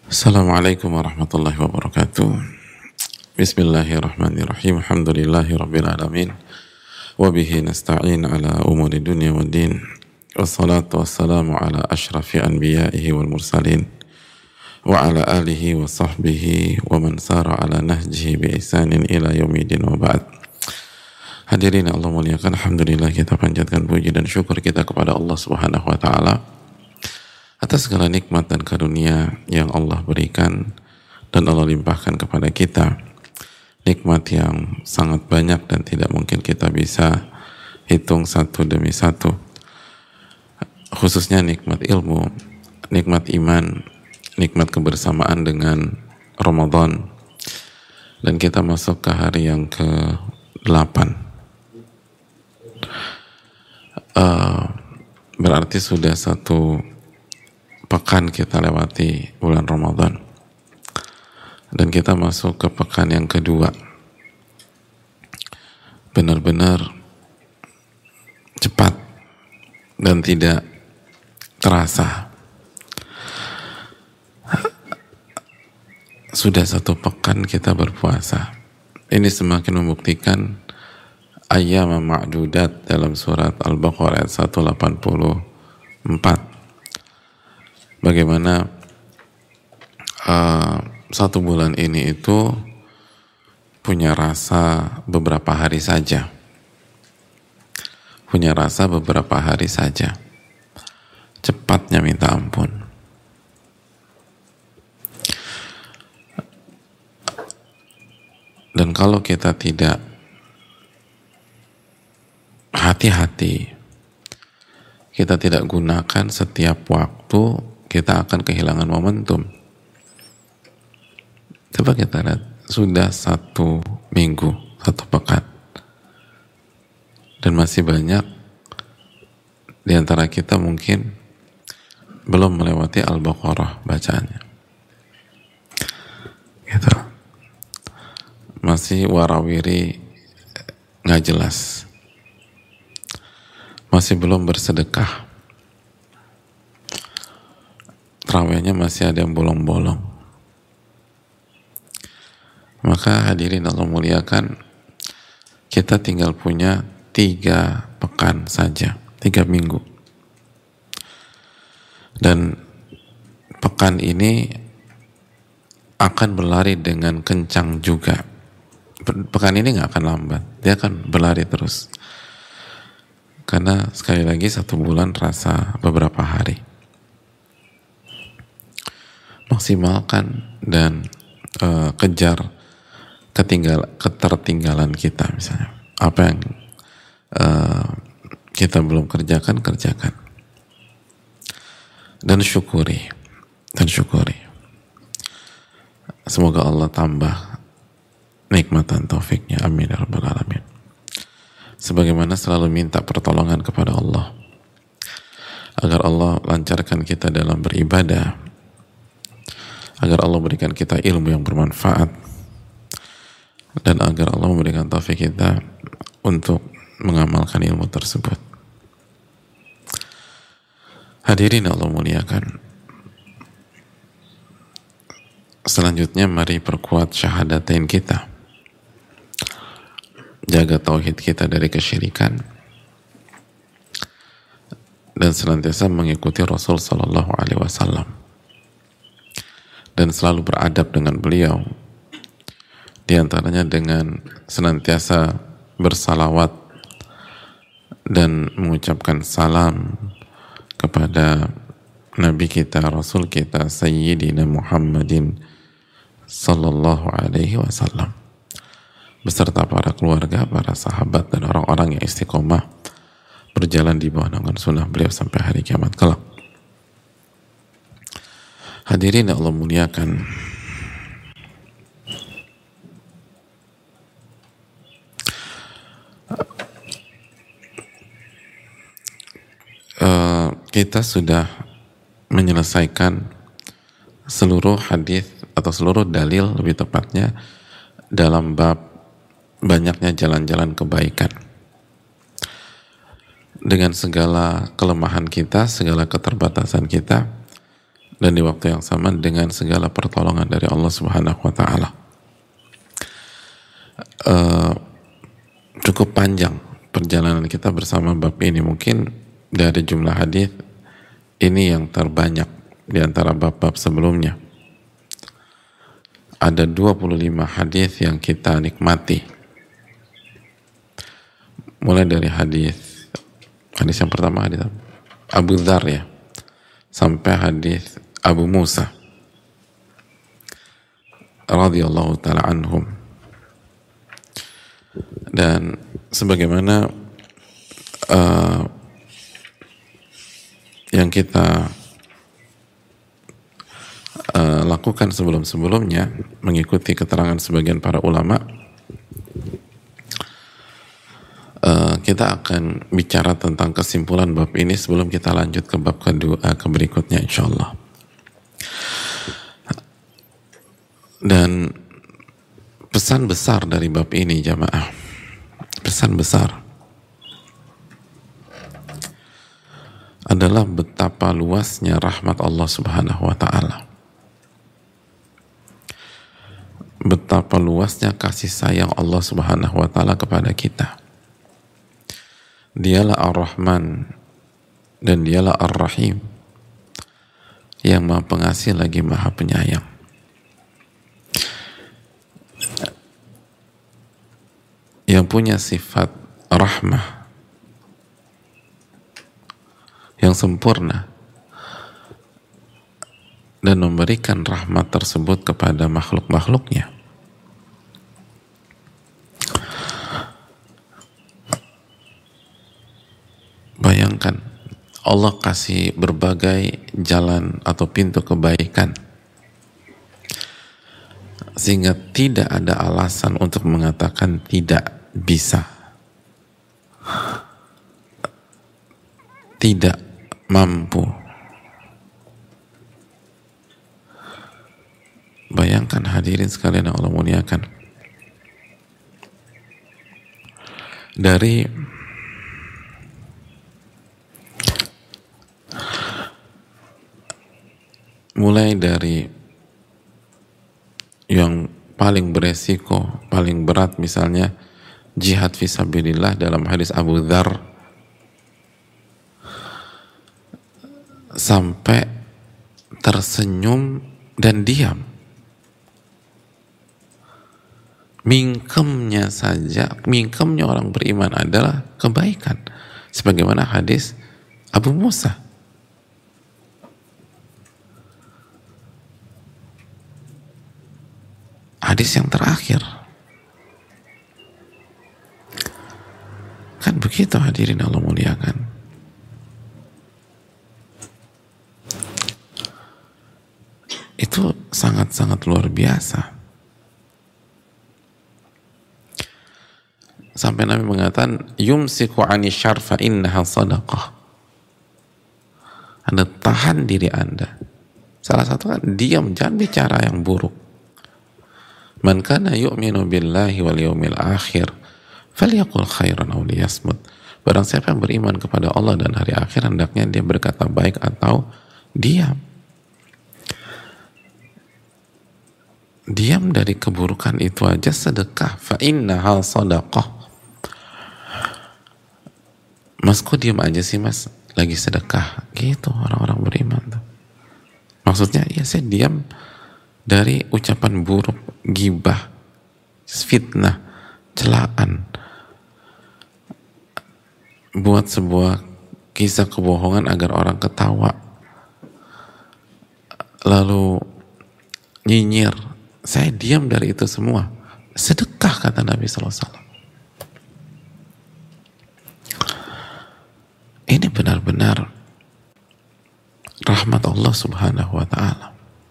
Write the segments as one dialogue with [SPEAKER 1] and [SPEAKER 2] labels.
[SPEAKER 1] Assalamualaikum warahmatullahi wabarakatuh. Bismillahirrahmanirrahim. Alhamdulillahi rabbil alamin. Wabihi nasta'in ala umuri dunia wad din. Wassalatu wassalamu ala ashrafi anbiya'ihi wal mursalin. Wa ala alihi wa sahbihi wa man sara ala nahjihi bi ihsanin ila yaumidin wa ba'd. Hadirin Allah muliakan, alhamdulillah kita panjatkan puji dan syukur kita kepada Allah Subhanahu wa taala atas segala nikmat dan karunia yang Allah berikan dan Allah limpahkan kepada kita. Nikmat yang sangat banyak dan tidak mungkin kita bisa hitung satu demi satu. Khususnya nikmat ilmu, nikmat iman, nikmat kebersamaan dengan Ramadan. Dan kita masuk ke hari yang ke-8. Berarti sudah satu pekan kita lewati bulan Ramadan dan kita masuk ke pekan yang kedua. Benar-benar cepat dan tidak terasa. Sudah satu pekan kita berpuasa. Ini semakin membuktikan ayyama ma'dudat dalam surat Al-Baqarah ayat 184. Bagaimana satu bulan ini itu punya rasa beberapa hari saja. Punya rasa beberapa hari saja. Cepatnya minta ampun. Dan kalau kita tidak hati-hati, kita tidak gunakan setiap waktu, kita akan kehilangan momentum. Coba kita lihat, sudah satu minggu, satu pekan, dan masih banyak di antara kita mungkin belum melewati Al-Baqarah bacaannya. Gitu. Masih warawiri nggak jelas. Masih belum bersedekah. Tarawihnya masih ada yang bolong-bolong. Maka hadirin Allah muliakan, kita tinggal punya 3 pekan saja, 3 minggu. Dan pekan ini akan berlari dengan kencang juga. Pekan ini nggak akan lambat, dia akan berlari terus. Karena sekali lagi satu bulan terasa beberapa hari. Maksimalkan dan kejar ketertinggalan kita, misalnya apa yang kita belum kerjakan, kerjakan dan syukuri. Semoga Allah tambah nikmat dan taufiknya, amin ya rabbal alamin. Sebagaimana selalu minta pertolongan kepada Allah agar Allah lancarkan kita dalam beribadah, agar Allah berikan kita ilmu yang bermanfaat, dan agar Allah memberikan taufik kita untuk mengamalkan ilmu tersebut. Hadirin Allah muliakan, selanjutnya mari perkuat syahadatain kita, jaga tauhid kita dari kesyirikan, dan senantiasa mengikuti Rasul Sallallahu Alaihi Wasallam dan selalu beradab dengan beliau, di antaranya dengan senantiasa bersalawat dan mengucapkan salam kepada Nabi kita, Rasul kita, Sayyidina Muhammadin Sallallahu Alaihi Wasallam, beserta para keluarga, para sahabat, dan orang-orang yang istiqomah berjalan di bawah naungan sunnah beliau sampai hari kiamat kelak. Hadirin Allah muliakan, kita sudah menyelesaikan seluruh hadis atau seluruh dalil, lebih tepatnya, dalam bab banyaknya jalan-jalan kebaikan. Dengan segala kelemahan kita, segala keterbatasan kita, dan di waktu yang sama dengan segala pertolongan dari Allah Subhanahu wa Ta'ala. Cukup panjang perjalanan kita bersama bab ini. Mungkin dari jumlah hadis ini yang terbanyak di antara bab-bab sebelumnya. Ada 25 hadis yang kita nikmati. Mulai dari hadis yang pertama, hadis Abu Dzar ya, sampai hadis Abu Musa radhiyallahu taala anhum. Dan sebagaimana yang kita lakukan sebelum-sebelumnya, mengikuti keterangan sebagian para ulama, kita akan bicara tentang kesimpulan bab ini sebelum kita lanjut ke bab kedua, ke berikutnya insyaallah. Dan pesan besar dari bab ini jamaah, pesan besar adalah betapa luasnya rahmat Allah Subhanahu wa Ta'ala, betapa luasnya kasih sayang Allah Subhanahu wa Ta'ala kepada kita. Dialah Ar-Rahman dan dialah Ar-Rahim, yang Maha Pengasih lagi Maha Penyayang. Yang punya sifat rahmah yang sempurna dan memberikan rahmat tersebut kepada makhluk-makhluknya. Bayangkan, Allah kasih berbagai jalan atau pintu kebaikan sehingga tidak ada alasan untuk mengatakan tidak bisa, tidak mampu. Bayangkan hadirin sekalian yang Allah muliakan, dari mulai dari yang paling beresiko, paling berat, misalnya jihad fisabilillah dalam hadis Abu Dzar, sampai tersenyum dan diam. Mingkemnya saja, mingkemnya orang beriman adalah kebaikan, sebagaimana hadis Abu Musa. Hadis yang terakhir. Kan begitu hadirin Allah muliakan. Itu sangat-sangat luar biasa. Sampai Nabi mengatakan, yumsiku ani syarr fa innaha sadaqah. Anda tahan diri Anda. Salah satu kan diam, jangan bicara yang buruk. Man kana yu'minu billahi wal yawmil akhir falyaqul khairan aw liyasmut. Barang siapa yang beriman kepada Allah dan hari akhir, hendaknya dia berkata baik atau diam. Diam dari keburukan itu aja sedekah. Fa innaha sadaqah. Mas, kok diam aja sih mas, lagi sedekah? Gitu orang-orang beriman tuh. Maksudnya, ya saya diam dari ucapan buruk, gibah, fitnah, celaan, buat sebuah kisah kebohongan agar orang ketawa, lalu nyinyir. Saya diam dari itu semua. Sedekah, kata Nabi SAW. Ini benar-benar rahmat Allah Subhanahu wa Ta'ala.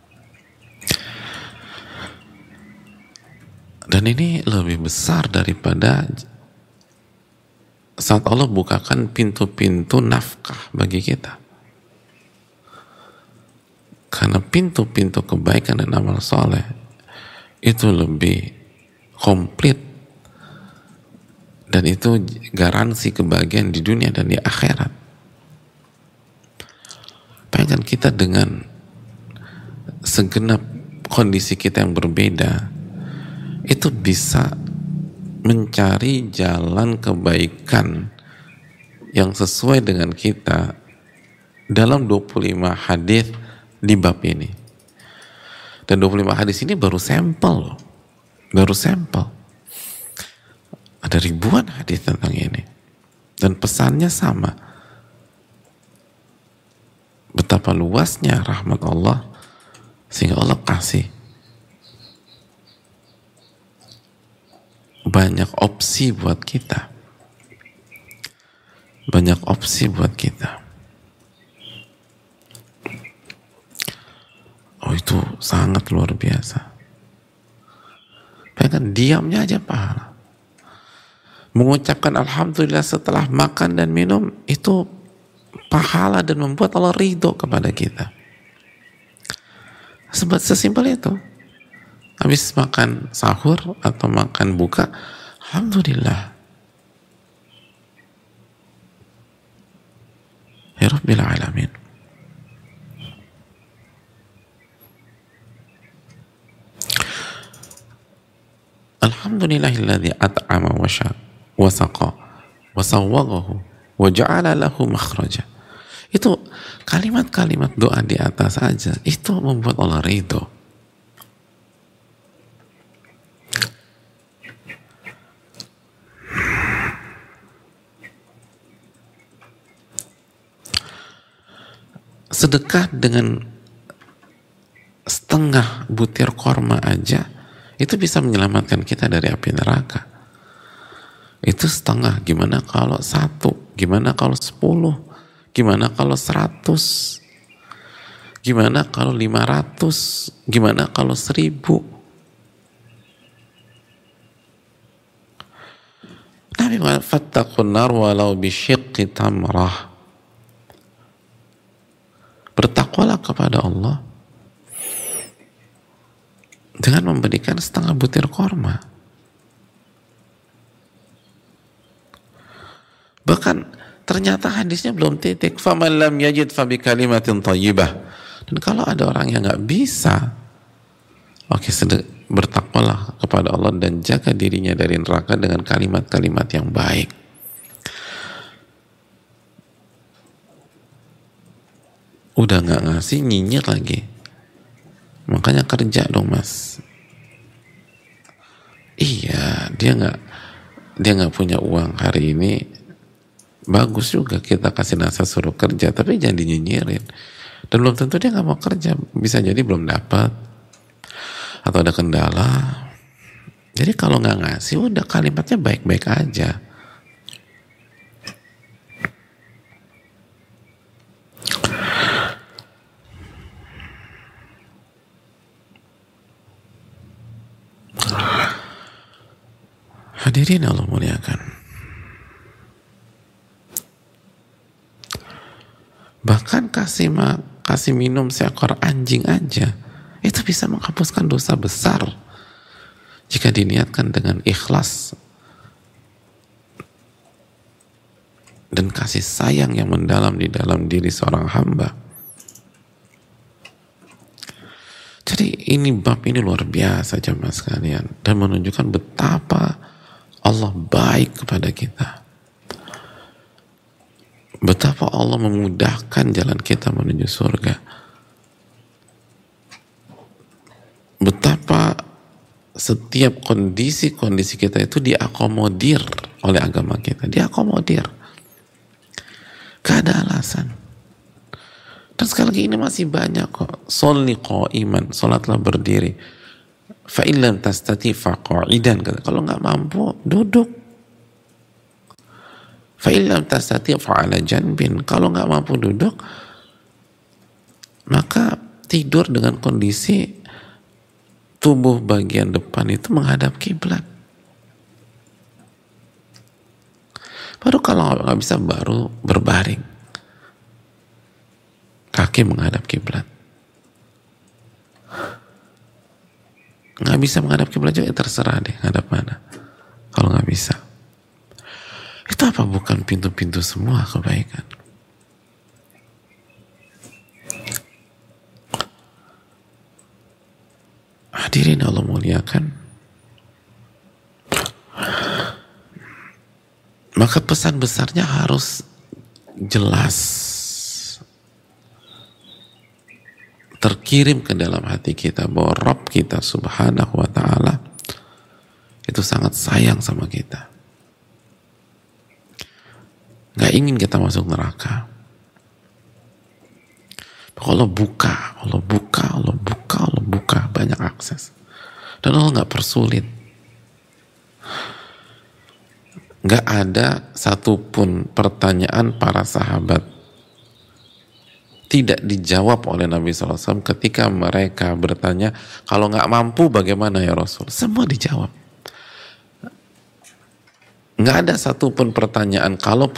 [SPEAKER 1] Dan ini lebih besar daripada saat Allah bukakan pintu-pintu nafkah bagi kita. Karena pintu-pintu kebaikan dan amal soleh itu lebih komplit, dan itu garansi kebahagiaan di dunia dan di akhirat. Bayangkan kita dengan segenap kondisi kita yang berbeda itu bisa mencari jalan kebaikan yang sesuai dengan kita dalam 25 hadis di bab ini. Dan 25 hadis ini baru sampel loh. Baru sampel. Ada ribuan hadis tentang ini. Dan pesannya sama. Betapa luasnya rahmat Allah sehingga Allah kasih banyak opsi buat kita. Banyak opsi buat kita. Oh, itu sangat luar biasa. Bahkan diamnya aja pahala. Mengucapkan alhamdulillah setelah makan dan minum itu pahala dan membuat Allah ridho kepada kita. Sebab sesimpel itu. Habis makan sahur atau makan buka, alhamdulillah. Ya Rabbil Alamin. Alhamdulillahilladzi at'ama wa saqa wa sawwaghahu wa ja'ala lahu makhraja. Itu kalimat-kalimat doa di atas saja itu membuat Allah ridho. Sedekah dengan setengah butir korma aja itu bisa menyelamatkan kita dari api neraka. Itu setengah, gimana kalau 1, gimana kalau 10, gimana kalau 100, gimana kalau 500, gimana kalau 1000. Nabi mengatakan fattaqun nar walau bisyiqqi tamrah. Bertakwalah kepada Allah dengan memberikan setengah butir korma. Bahkan ternyata hadisnya belum titik. Faman lam yajid fabi kalimatin thayyibah. Dan kalau ada orang yang nggak bisa, oke, bertakwalah kepada Allah dan jaga dirinya dari neraka dengan kalimat-kalimat yang baik. Udah nggak ngasih, nyinyir lagi. Makanya kerja dong mas. Iya, dia nggak punya uang hari ini. Bagus juga kita kasih nasihat suruh kerja, tapi jangan dinyinyirin. Dan belum tentu dia nggak mau kerja, bisa jadi belum dapat atau ada kendala. Jadi kalau nggak ngasih, udah kalimatnya baik-baik aja. Hadirin Allah muliakan. Bahkan kasih minum seekor anjing aja itu bisa menghapuskan dosa besar jika diniatkan dengan ikhlas dan kasih sayang yang mendalam di dalam diri seorang hamba. Jadi ini bab ini luar biasa jemaah sekalian dan menunjukkan betapa Allah baik kepada kita. Betapa Allah memudahkan jalan kita menuju surga. Betapa setiap kondisi-kondisi kita itu diakomodir oleh agama kita. Diakomodir. Gak ada alasan. Dan sekali lagi ini masih banyak kok. Sholli qa'iman, sholatlah berdiri. Fa'in lam tastati faqa'idan. Kalau nggak mampu, duduk. Fa'in lam tastati fa'ala janbin. Kalau nggak mampu duduk, maka tidur dengan kondisi tubuh bagian depan itu menghadap kiblat. Baru kalau nggak bisa, baru berbaring. Kaki menghadap kiblat. Nggak bisa menghadap kiblat juga, terserah deh ngadap mana. Kalau nggak bisa, itu apa bukan pintu-pintu semua kebaikan? Hadirin Allah muliakan, maka pesan besarnya harus jelas, terkirim ke dalam hati kita bahwa Rabb kita subhanahu wa ta'ala itu sangat sayang sama kita, gak ingin kita masuk neraka. Allah buka, Allah buka, Allah buka, Allah buka, banyak akses. Dan Allah gak persulit. Gak ada satupun pertanyaan para sahabat tidak dijawab oleh Nabi SAW ketika mereka bertanya, kalau gak mampu bagaimana ya Rasul? Semua dijawab. Gak ada satupun pertanyaan, kalau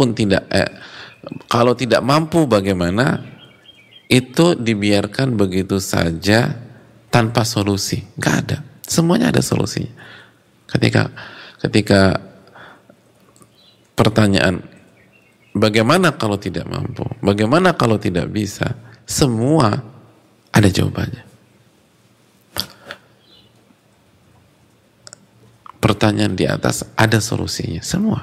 [SPEAKER 1] tidak mampu bagaimana, itu dibiarkan begitu saja tanpa solusi. Nggak ada. Semuanya ada solusinya. Ketika pertanyaan bagaimana kalau tidak mampu, bagaimana kalau tidak bisa, semua ada jawabannya. Pertanyaan di atas ada solusinya, semua.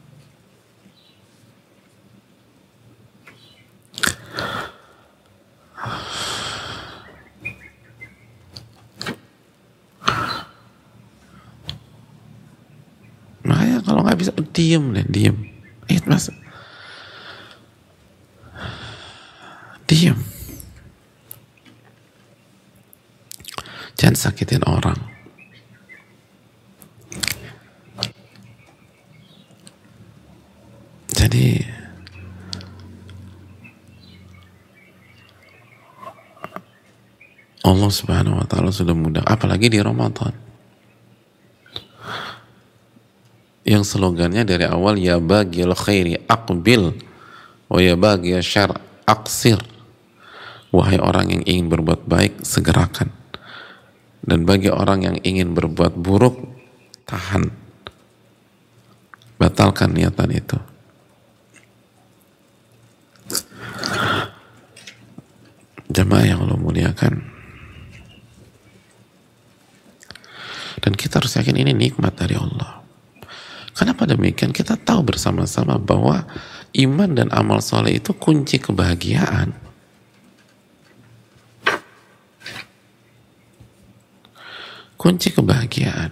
[SPEAKER 1] Makanya kalau nggak bisa, diem deh, diem. Mas, diem. Jangan sakitin orang. Jadi Allah subhanahu wa ta'ala sudah mudah, apalagi di Ramadan yang slogannya dari awal, ya bagil khairi aqbil wa ya bagil syar aqsir. Wahai orang yang ingin berbuat baik, segerakan, dan bagi orang yang ingin berbuat buruk, tahan, batalkan niatan itu. Jamaah yang Allah muliakan, dan kita harus yakin ini nikmat dari Allah. Kenapa demikian? Kita tahu bersama-sama bahwa iman dan amal soleh itu kunci kebahagiaan. Kunci kebahagiaan.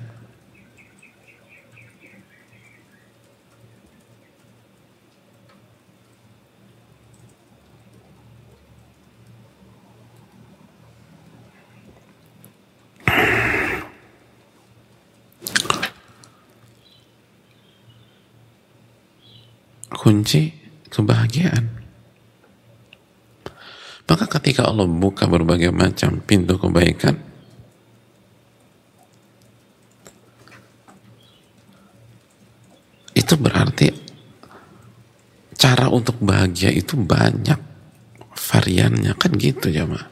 [SPEAKER 1] Kunci kebahagiaan. Maka ketika Allah buka berbagai macam pintu kebaikan, itu berarti cara untuk bahagia itu banyak variannya, kan gitu jamaah.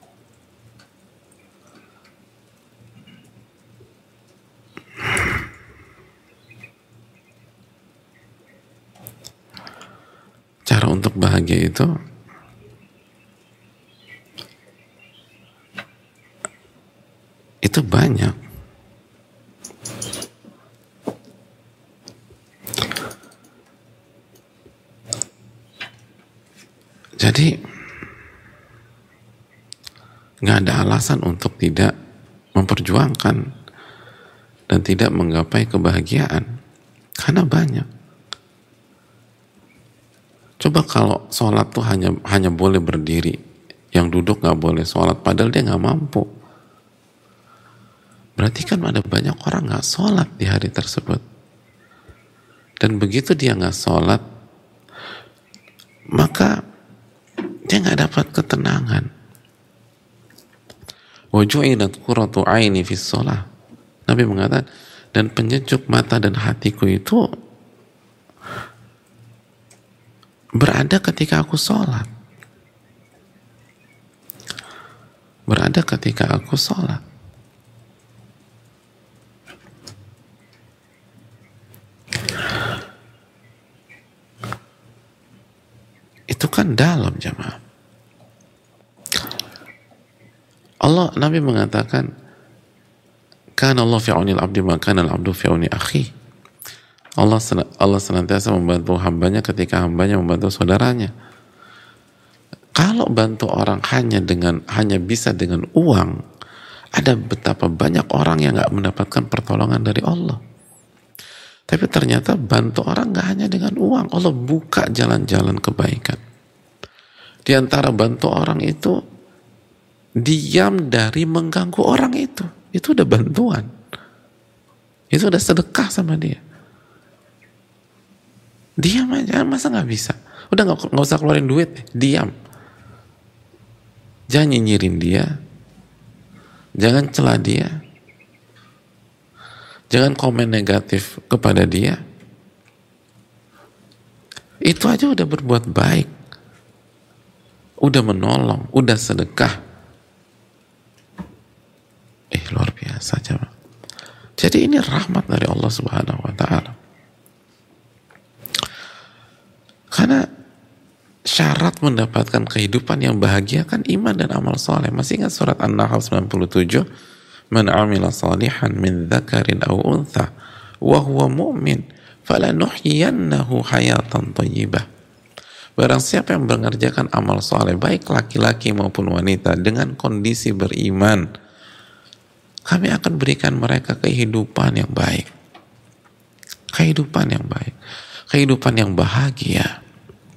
[SPEAKER 1] Cara untuk bahagia itu banyak. Jadi nggak ada alasan untuk tidak memperjuangkan dan tidak menggapai kebahagiaan, karena banyak. Coba kalau sholat tuh hanya boleh berdiri, yang duduk nggak boleh sholat, padahal dia nggak mampu. Berarti kan ada banyak orang nggak sholat di hari tersebut. Dan begitu dia nggak sholat, maka dia nggak dapat ketenangan. Wa ju'ilat qurratu aini fis shalah. Nabi mengatakan, dan penyejuk mata dan hatiku itu berada ketika aku sholat. Berada ketika aku sholat. Itu kan dalam jamaah. Nabi mengatakan, Kana Allah fi aunil abdi ma kana al-abdu fi auni akhi. Allah senantiasa membantu hambanya ketika hambanya membantu saudaranya. Kalau bantu orang hanya bisa dengan uang, ada betapa banyak orang yang nggak mendapatkan pertolongan dari Allah. Tapi ternyata bantu orang nggak hanya dengan uang, Allah buka jalan-jalan kebaikan. Di antara bantu orang itu, diam dari mengganggu orang itu udah bantuan, itu udah sedekah sama dia. Diam aja, masa nggak bisa? Udah nggak usah keluarin duit, diam. Jangan nyinyirin dia, jangan celah dia, jangan komen negatif kepada dia. Itu aja udah berbuat baik, udah menolong, udah sedekah. Luar biasa coba. Jadi ini rahmat dari Allah Subhanahu wa Ta'ala. Karena syarat mendapatkan kehidupan yang bahagia kan iman dan amal soleh. Masih ingat surat An-Nahl 97? Man amila salihan min dzakarin aw untha wa huwa mu'min falanuhyiyannahu hayatan thayyibah. Barang siapa yang mengerjakan amal soleh, baik laki-laki maupun wanita, dengan kondisi beriman, kami akan berikan mereka kehidupan yang baik. Kehidupan yang baik. Kehidupan yang bahagia.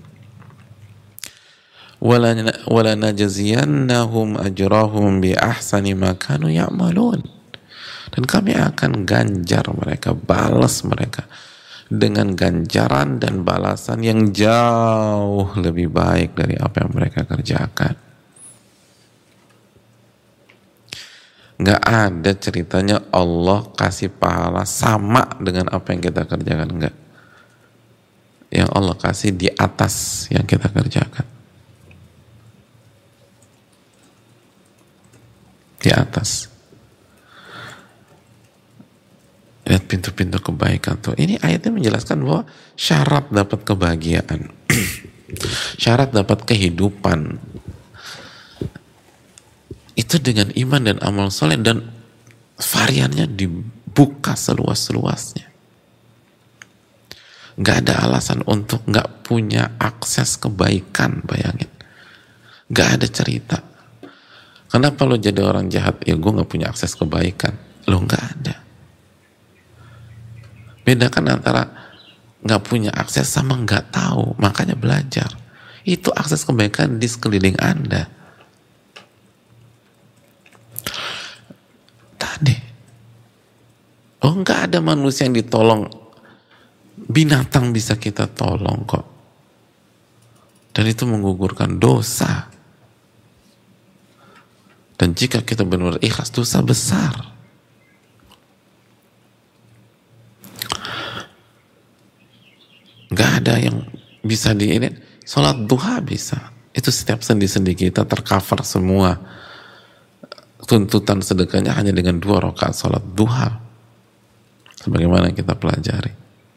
[SPEAKER 1] Wala najziyannahum ajrahum bi ahsani ma kanu ya'malun. Dan kami akan ganjar mereka, balas mereka dengan ganjaran dan balasan yang jauh lebih baik dari apa yang mereka kerjakan. Nggak ada ceritanya Allah kasih pahala sama dengan apa yang kita kerjakan, enggak. Yang Allah kasih di atas yang kita kerjakan. Di atas. Lihat pintu-pintu kebaikan tuh. Ini ayatnya menjelaskan bahwa syarat dapat kebahagiaan, syarat dapat kehidupan, itu dengan iman dan amal soleh, dan variannya dibuka seluas-luasnya. Gak ada alasan untuk gak punya akses kebaikan, bayangin. Gak ada cerita. Kenapa lo jadi orang jahat? Ya gue gak punya akses kebaikan. Lo gak ada. Bedakan antara gak punya akses sama gak tahu. Makanya belajar. Itu akses kebaikan di sekeliling Anda. Oh, nggak ada manusia yang ditolong, binatang bisa kita tolong kok, dan itu menggugurkan dosa. Dan jika kita benar-benar ikhlas, dosa besar. Nggak ada yang bisa sholat duha bisa, itu setiap sendi-sendi kita tercover semua. Tuntutan sedekahnya hanya dengan 2 rakaat sholat duha, sebagaimana kita pelajari.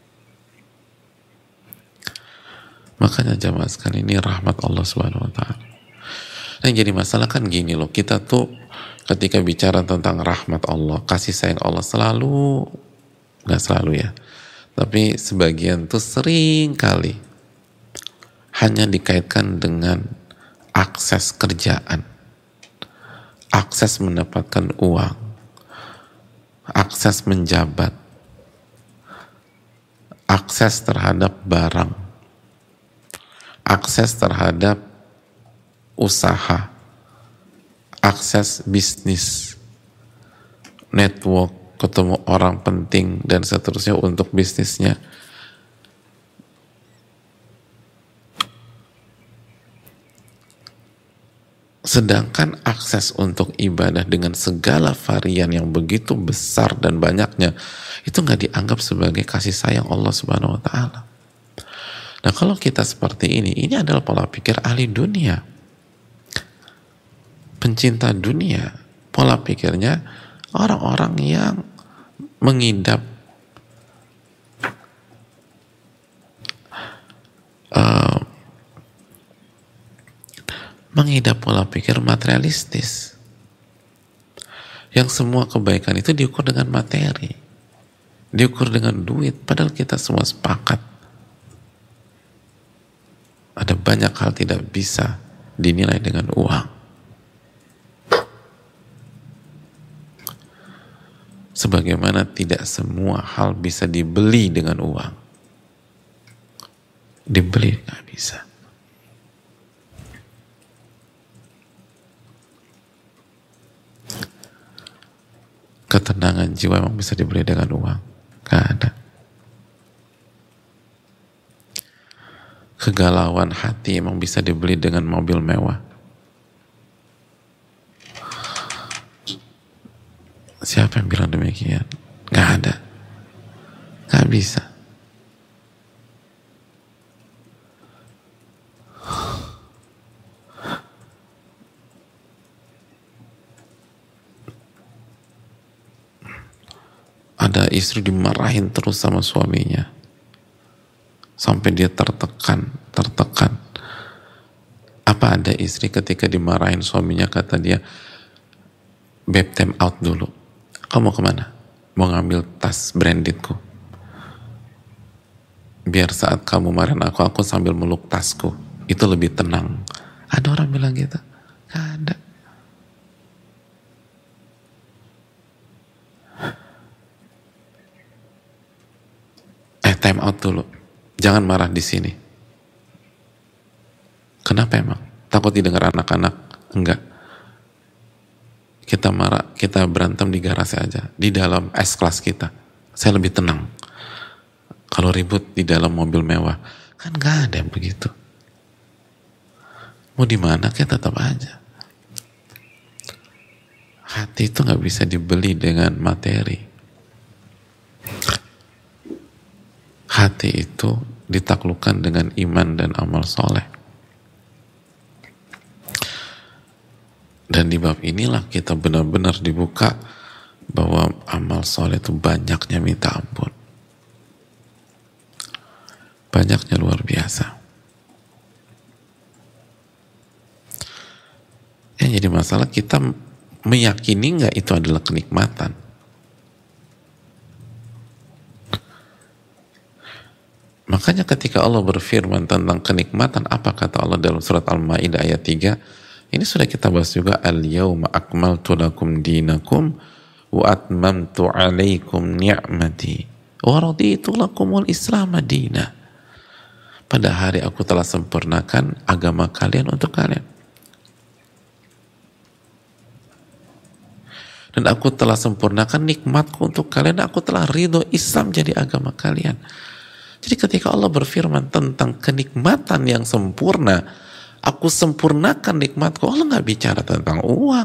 [SPEAKER 1] Makanya jamaah sekalian, ini rahmat Allah Subhanahu wa Ta'ala. Nah, yang jadi masalah kan gini loh, kita tuh ketika bicara tentang rahmat Allah, kasih sayang Allah, selalu, nggak selalu ya, tapi sebagian tuh sering kali hanya dikaitkan dengan akses kerjaan, akses mendapatkan uang, akses menjabat, akses terhadap barang, akses terhadap usaha, akses bisnis, network, ketemu orang penting, dan seterusnya untuk bisnisnya. Sedangkan akses untuk ibadah dengan segala varian yang begitu besar dan banyaknya, itu nggak dianggap sebagai kasih sayang Allah Subhanahu wa Ta'ala. Nah, kalau kita seperti ini adalah pola pikir ahli dunia, pencinta dunia. Pola pikirnya orang-orang yang mengidap pola pikir materialistis. Yang semua kebaikan itu diukur dengan materi, diukur dengan duit, padahal kita semua sepakat ada banyak hal tidak bisa dinilai dengan uang. Sebagaimana tidak semua hal bisa dibeli dengan uang. Dibeli nggak bisa. Ketenangan jiwa emang bisa dibeli dengan uang? Nggak ada. Kegalauan hati emang bisa dibeli dengan mobil mewah? Siapa yang bilang demikian? Nggak ada. Nggak bisa. Ada istri dimarahin terus sama suaminya sampai dia tertekan. Apa ada istri ketika dimarahin suaminya kata dia, "Beb, time out dulu. Kamu mau kemana?" "Mau ngambil tas brandedku. Biar saat kamu marahin aku sambil meluk tasku. Itu lebih tenang." Ada orang bilang gitu? Gak ada. Time out dulu. Jangan marah di sini. Kenapa emang? Takut didengar anak-anak? Enggak. Kita marah, kita berantem di garasi aja, di dalam S-Class kita. Saya lebih tenang. Kalau ribut di dalam mobil mewah, kan gak ada yang begitu. Mau di mana kita tetap aja. Hati itu gak bisa dibeli dengan materi. Hati itu ditaklukkan dengan iman dan amal soleh. Dan di bab inilah kita benar-benar dibuka bahwa amal soleh itu banyaknya minta ampun. Banyaknya luar biasa. Yang jadi masalah kita meyakini nggak itu adalah kenikmatan. Makanya ketika Allah berfirman tentang kenikmatan, apa kata Allah dalam surat Al-Maidah ayat 3? Ini sudah kita bahas juga. Al-yawma akmaltu lakum dinakum wa atmamtu alaikum ni'mati wa raditu lakumul islam madina. Pada hari aku telah sempurnakan agama kalian untuk kalian. Dan aku telah sempurnakan nikmatku untuk kalian. Dan aku telah ridho Islam jadi agama kalian. Jadi ketika Allah berfirman tentang kenikmatan yang sempurna, aku sempurnakan nikmatku, Allah nggak bicara tentang uang.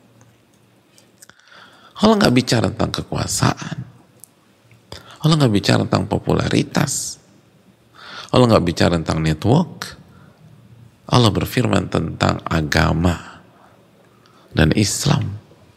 [SPEAKER 1] Allah nggak bicara tentang kekuasaan. Allah nggak bicara tentang popularitas. Allah nggak bicara tentang network. Allah berfirman tentang agama dan Islam.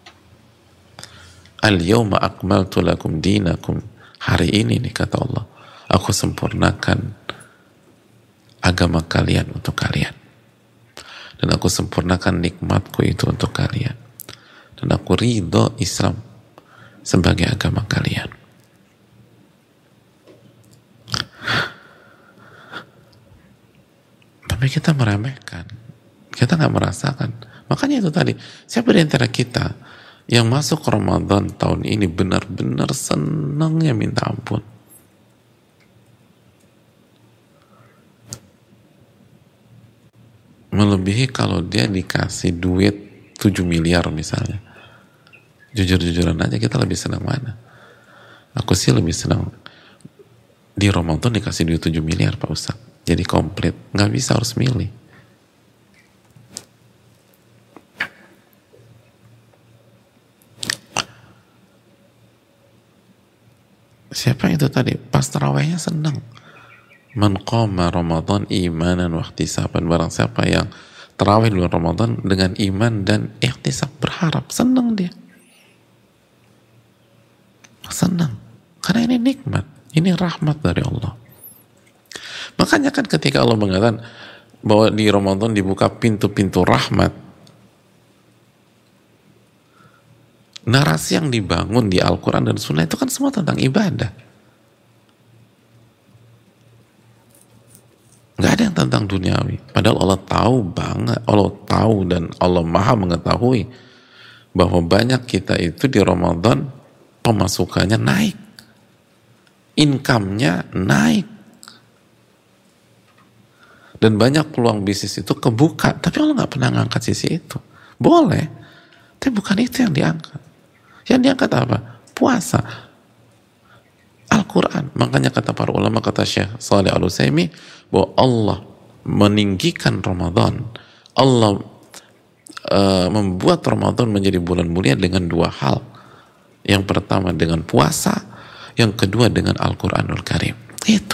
[SPEAKER 1] Al-yawma akmaltu lakum dinakum. Hari ini nih kata Allah, aku sempurnakan agama kalian untuk kalian. Dan aku sempurnakan nikmatku itu untuk kalian. Dan aku ridho Islam sebagai agama kalian. Tapi kita meremehkan. Kita nggak merasakan. Makanya itu tadi, siapa di antara kita yang masuk Ramadan tahun ini benar-benar senangnya minta ampun? Melebihi kalau dia dikasih duit 7 miliar misalnya. Jujur-jujuran aja, kita lebih senang mana? Aku sih lebih senang di Ramadan dikasih duit 7 miliar Pak Ustaz. Jadi komplit, nggak bisa, harus milih. Siapa itu tadi? Pas tarawehnya senang. Man qama Ramadan imanan wa ihtisaban. Barang siapa yang tarawih di bulan Ramadan dengan iman dan ihtisab, berharap, senang dia. Senang. Karena ini nikmat, ini rahmat dari Allah. Makanya kan ketika Allah mengatakan bahwa di Ramadan dibuka pintu-pintu rahmat, narasi yang dibangun di Al-Quran dan Sunnah itu kan semua tentang ibadah. Nggak ada yang tentang duniawi. Padahal Allah tahu banget, Allah tahu dan Allah maha mengetahui bahwa banyak kita itu di Ramadan pemasukannya naik, income-nya naik, dan banyak peluang bisnis itu kebuka. Tapi Allah nggak pernah ngangkat sisi itu. Boleh, tapi bukan itu yang diangkat. Yang diangkat apa? Puasa, Al-Quran. Makanya kata para ulama, kata Syekh Shalih Al-Utsaimin, bahwa Allah meninggikan Ramadan, Allah membuat Ramadan menjadi bulan mulia dengan dua hal. Yang pertama dengan puasa, yang kedua dengan Al-Quranul Karim. Itu.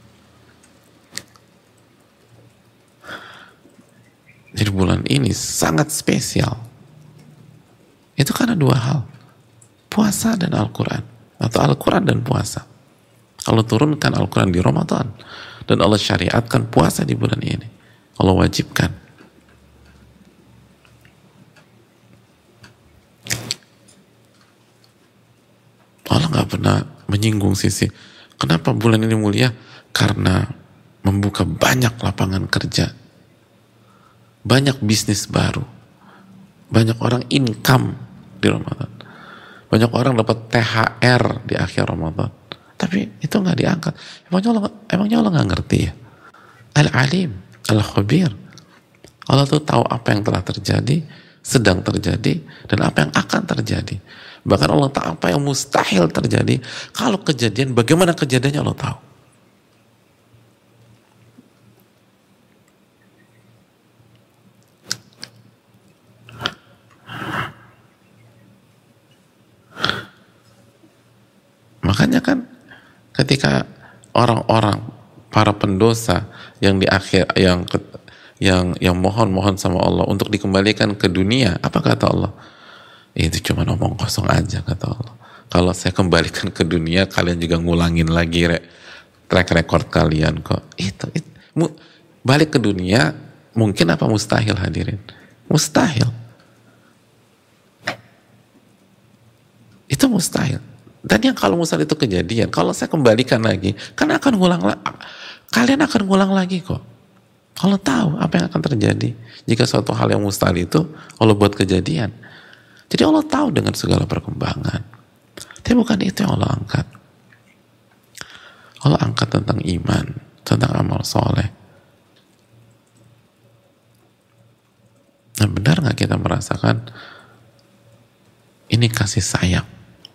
[SPEAKER 1] Jadi bulan ini sangat spesial. Itu karena dua hal. Puasa dan Al-Quran. Atau Al-Quran dan puasa. Allah turunkan Al-Quran di Ramadan. Dan Allah syariatkan puasa di bulan ini. Allah wajibkan. Allah nggak pernah menyinggung sisi. Kenapa bulan ini mulia? Karena membuka banyak lapangan kerja. Banyak bisnis baru. Banyak orang income di Ramadan. Banyak orang dapat THR di akhir Ramadan. Tapi itu nggak diangkat. Emangnya Allah nggak ngerti ya? Al-Alim, Al-Khabir. Allah tuh tahu apa yang telah terjadi, sedang terjadi, dan apa yang akan terjadi. Bahkan Allah tahu apa yang mustahil terjadi. Kalau kejadian, bagaimana kejadiannya Allah tahu. Makanya kan ketika orang-orang para pendosa yang di akhir yang mohon sama Allah untuk dikembalikan ke dunia, apa kata Allah? Itu cuma omong kosong aja, kata Allah. Kalau saya kembalikan ke dunia, kalian juga ngulangin lagi track record kalian kok. Itu. Balik ke dunia mungkin apa mustahil, hadirin? Mustahil. Itu mustahil. Dan yang kalau mustahil itu kejadian, kalau saya kembalikan lagi, kan akan kalian akan ngulang lagi kok. Allah tahu apa yang akan terjadi jika suatu hal yang mustahil itu Allah buat kejadian. Jadi Allah tahu dengan segala perkembangan. Tapi bukan itu yang Allah angkat. Allah angkat tentang iman, tentang amal soleh. Nah, benar nggak kita merasakan ini kasih sayang?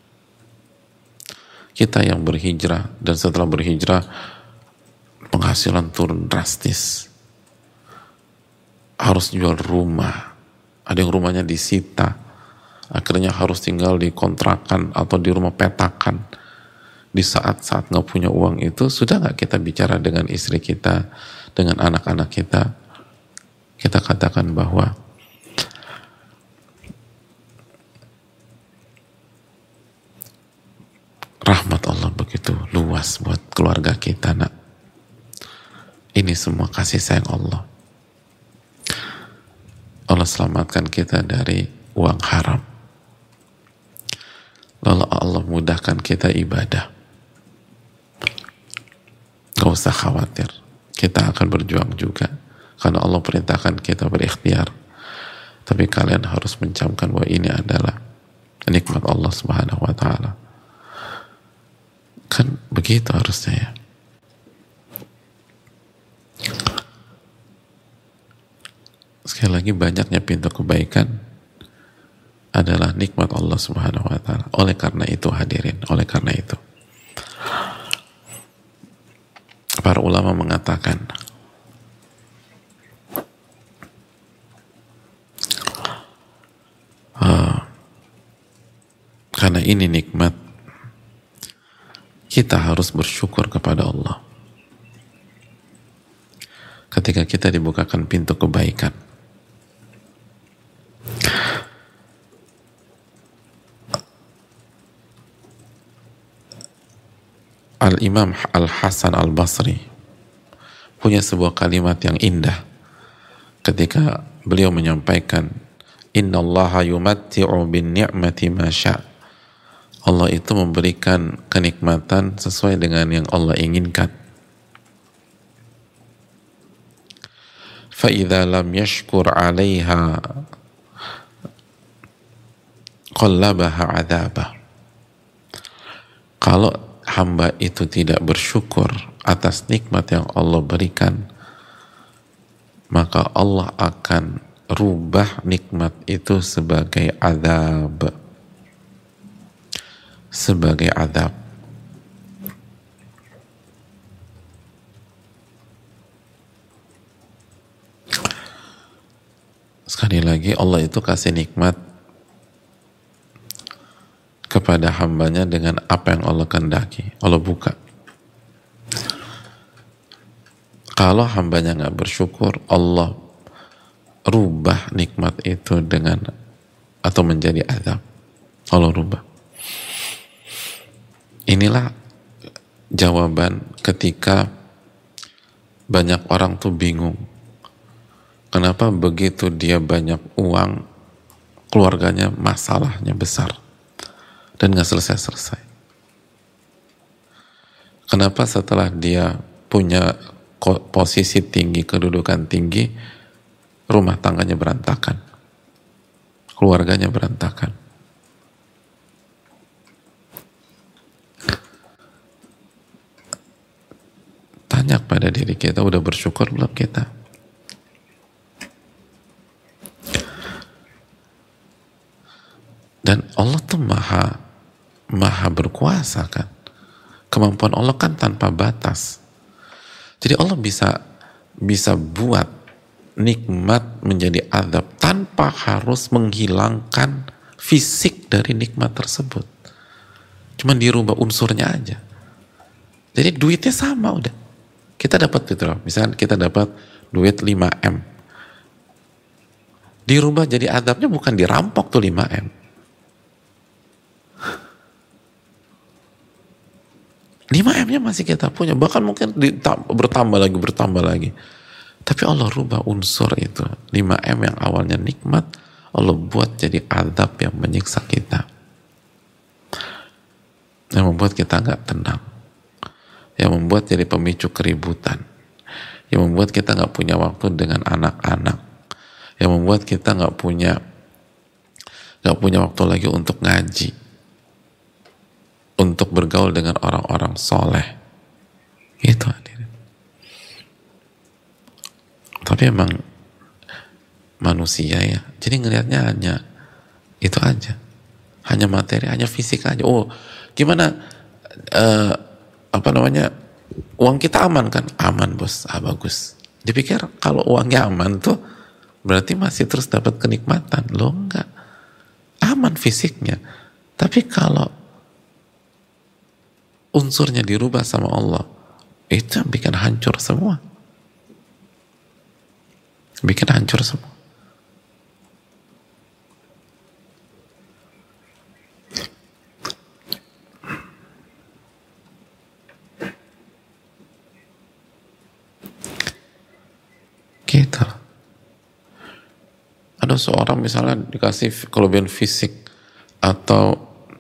[SPEAKER 1] Kita yang berhijrah, dan setelah berhijrah penghasilan turun drastis. Harus jual rumah. Ada yang rumahnya disita. Akhirnya harus tinggal di kontrakan atau di rumah petakan. Di saat-saat nggak punya uang itu, sudah nggak kita bicara dengan istri kita, dengan anak-anak kita? Kita katakan bahwa rahmat Allah begitu luas buat keluarga kita, nak. Ini semua kasih sayang Allah. Allah selamatkan kita dari uang haram. Lalu Allah mudahkan kita ibadah. Gak usah khawatir. Kita akan berjuang juga. Karena Allah perintahkan kita berikhtiar. Tapi kalian harus mencamkan bahwa ini adalah nikmat Allah Subhanahu wa ta'ala. Kan begitu harusnya ya. Sekali lagi, banyaknya pintu kebaikan adalah nikmat Allah Subhanahu wa ta'ala. Oleh karena itu, hadirin, oleh karena itu para ulama mengatakan karena ini nikmat, kita harus bersyukur kepada Allah ketika kita dibukakan pintu kebaikan. Al-Imam Al-Hasan Al-Basri punya sebuah kalimat yang indah ketika beliau menyampaikan Innallaha yumatti'u bin ni'mati ma sya'. Allah itu memberikan kenikmatan sesuai dengan yang Allah inginkan. Fa idza lam yashkur 'alaiha qallabaha 'adzabah. Kalau hamba itu tidak bersyukur atas nikmat yang Allah berikan, maka Allah akan rubah nikmat itu sebagai azab. Sebagai azab. Sekali lagi, Allah itu kasih nikmat kepada hambanya dengan apa yang Allah kehendaki. Allah buka. Kalau hambanya nggak bersyukur, Allah rubah nikmat itu dengan atau menjadi azab. Allah rubah. Inilah jawaban ketika banyak orang tuh bingung. Kenapa begitu dia banyak uang, keluarganya masalahnya besar dan nggak selesai-selesai? Kenapa setelah dia punya posisi tinggi, kedudukan tinggi, rumah tangganya berantakan, keluarganya berantakan? Tanya pada diri kita, udah bersyukur belum kita? Dan Allah tuh maha berkuasa kan. Kemampuan Allah kan tanpa batas. Jadi Allah bisa buat nikmat menjadi azab tanpa harus menghilangkan fisik dari nikmat tersebut. Cuman dirubah unsurnya aja. Jadi duitnya sama udah. Kita dapat gitu loh. Misalnya kita dapat duit 5M. Dirubah jadi azabnya bukan dirampok tuh 5M. 5M-nya masih kita punya, bahkan mungkin bertambah lagi. Tapi Allah rubah unsur itu. 5M yang awalnya nikmat, Allah buat jadi azab yang menyiksa kita. Yang membuat kita nggak tenang. Yang membuat jadi pemicu keributan. Yang membuat kita nggak punya waktu dengan anak-anak. Yang membuat kita nggak punya waktu lagi untuk ngaji, untuk bergaul dengan orang-orang soleh. Itu hadirin. Tapi emang manusia ya, jadi ngelihatnya hanya itu aja, hanya materi, hanya fisik aja. Oh, gimana uang kita aman kan? Aman bos, bagus. Dipikir kalau uangnya aman tuh berarti masih terus dapat kenikmatan. Loh enggak, aman fisiknya, tapi kalau unsurnya dirubah sama Allah, itu yang bikin hancur semua. Bikin hancur semua. Gitu. Ada seorang misalnya dikasih kelebihan fisik atau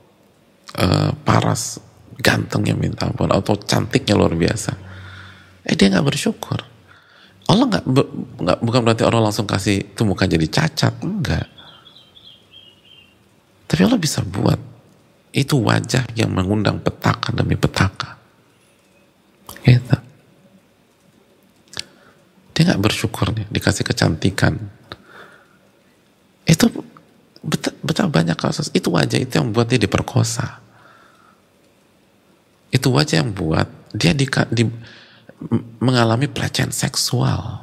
[SPEAKER 1] paras, gantengnya minta ampun, atau cantiknya luar biasa, dia nggak bersyukur. Allah bukan berarti orang langsung kasih itu muka jadi cacat, enggak. Tapi Allah bisa buat itu wajah yang mengundang petaka demi petaka. Gitu. Dia nggak bersyukur nih, dikasih kecantikan. Itu betapa banyak kasus. Itu wajah itu yang buat dia diperkosa. Itu wajah yang buat dia mengalami pelecehan seksual,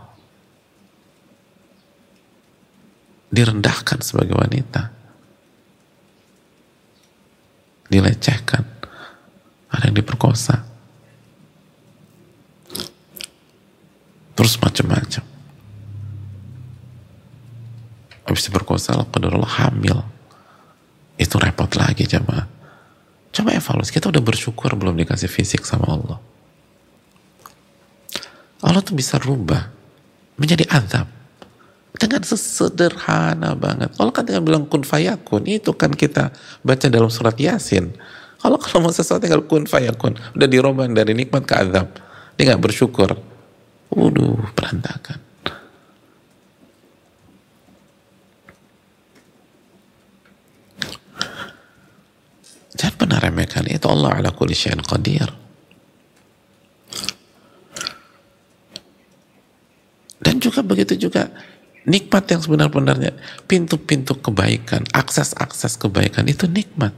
[SPEAKER 1] direndahkan sebagai wanita, dilecehkan, ada yang diperkosa, terus macam-macam. Habis diperkosa, qadarullah hamil, itu repot lagi jemaah. Coba evaluasi, kita udah bersyukur belum dikasih fisik sama Allah? Allah tuh bisa rubah menjadi azab. Dengan sesederhana banget. Kalau kan tinggal bilang kun fayakun, itu kan kita baca dalam surat Yasin. Kalau mau sesuatu tinggal kun fayakun, udah dirubah dari nikmat ke azab. Dia nggak bersyukur. Waduh, berantakan. Jangan pernah remehkan itu, Allah ala kulli syai'in qadir. Dan juga begitu juga nikmat yang sebenar-benarnya, pintu-pintu kebaikan, akses-akses kebaikan itu nikmat.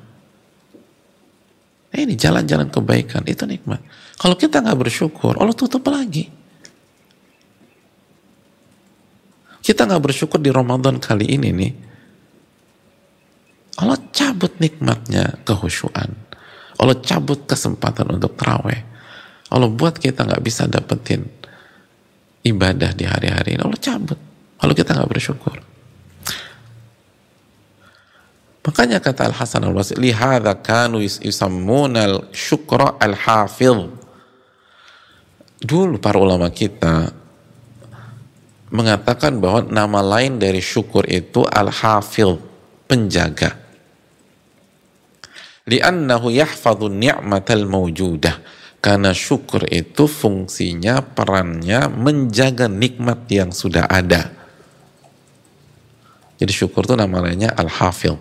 [SPEAKER 1] Ini jalan-jalan kebaikan itu nikmat. Kalau kita nggak bersyukur, Allah tutup lagi. Kita nggak bersyukur di Ramadan kali ini nih, Allah cabut nikmatnya kehusyuan. Allah cabut kesempatan untuk tarawih. Allah buat kita nggak bisa dapetin ibadah di hari-hari ini. Allah cabut. Kalau kita nggak bersyukur. Makanya kata Al-Hasan Al-Basri, lihadza kanu yusammuna al-syukra al-hafidh. Dulu para ulama kita mengatakan bahwa nama lain dari syukur itu al-hafidh, penjaga. Li'annahu yahfadhu ni'matal mawjudah. Karena syukur itu fungsinya, perannya menjaga nikmat yang sudah ada. Jadi syukur itu nama lainnya al-hafidh.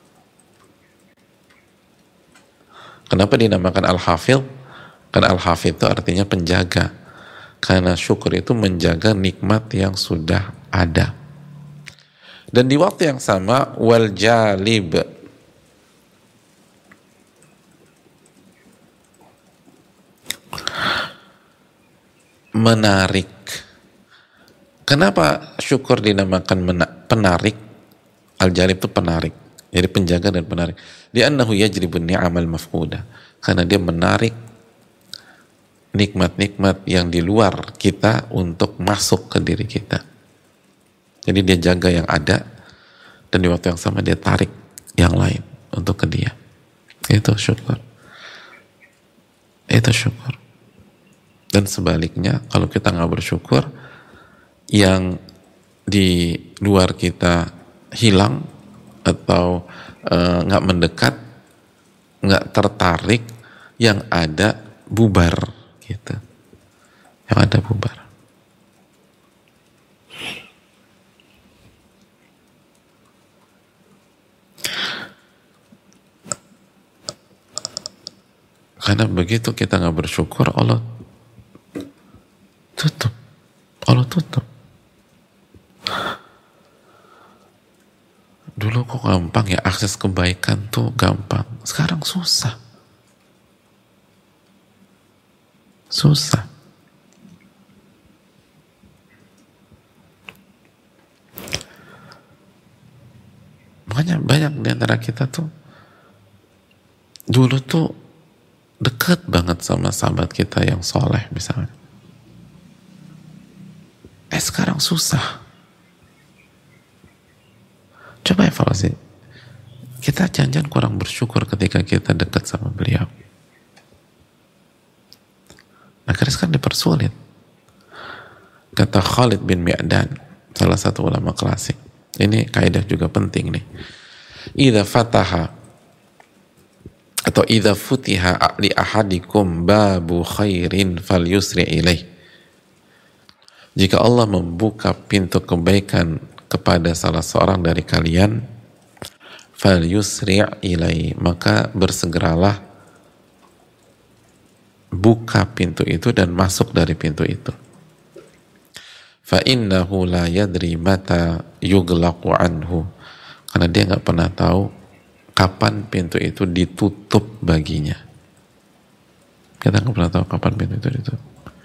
[SPEAKER 1] Kenapa dinamakan al-hafidh? Karena al-hafidh itu artinya penjaga. Karena syukur itu menjaga nikmat yang sudah ada. Dan di waktu yang sama, wal jalib, menarik. Kenapa syukur dinamakan penarik? Al-jalib itu penarik. Jadi penjaga dan penarik. Li'annahu yajribun ni'amal mafqudah. Karena dia menarik nikmat-nikmat yang di luar kita untuk masuk ke diri kita. Jadi dia jaga yang ada, dan di waktu yang sama dia tarik yang lain untuk ke dia. Itu syukur. Itu syukur. Dan sebaliknya, kalau kita nggak bersyukur, yang di luar kita hilang atau nggak mendekat, nggak tertarik, yang ada bubar gitu. Yang ada bubar. Karena begitu kita nggak bersyukur, Allah tutup. Allah tutup. Dulu kok gampang ya, akses kebaikan tuh gampang. Sekarang susah. Susah. Makanya banyak di antara kita tuh dulu tuh dekat banget sama sahabat kita yang soleh misalnya. Sekarang susah. Coba evaluasi. Kita jangan kurang bersyukur ketika kita dekat sama beliau. Akhirnya sekarang dipersulit. Kata Khalid bin Mi'dan, salah satu ulama klasik. Ini kaidah juga penting nih. Idza fataha atau idza futiha li ahadikum babu khairin falyusri ilaih. Jika Allah membuka pintu kebaikan kepada salah seorang dari kalian, falyusri ilaih, maka bersegeralah buka pintu itu dan masuk dari pintu itu. Fa innahu la yadri mata yughlaqu anhu, karena dia nggak pernah tahu kapan pintu itu ditutup baginya. Kita nggak pernah tahu kapan pintu itu ditutup.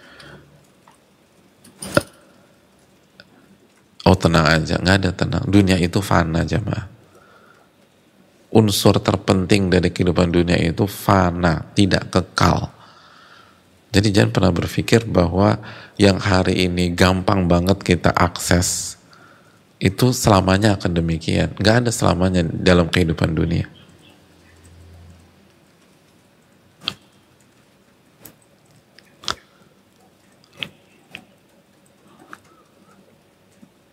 [SPEAKER 1] Oh tenang aja, nggak ada tenang. Dunia itu fana, jemaah. Unsur terpenting dari kehidupan dunia itu fana, tidak kekal. Jadi jangan pernah berpikir bahwa yang hari ini gampang banget kita akses, itu selamanya akan demikian. Nggak ada selamanya dalam kehidupan dunia.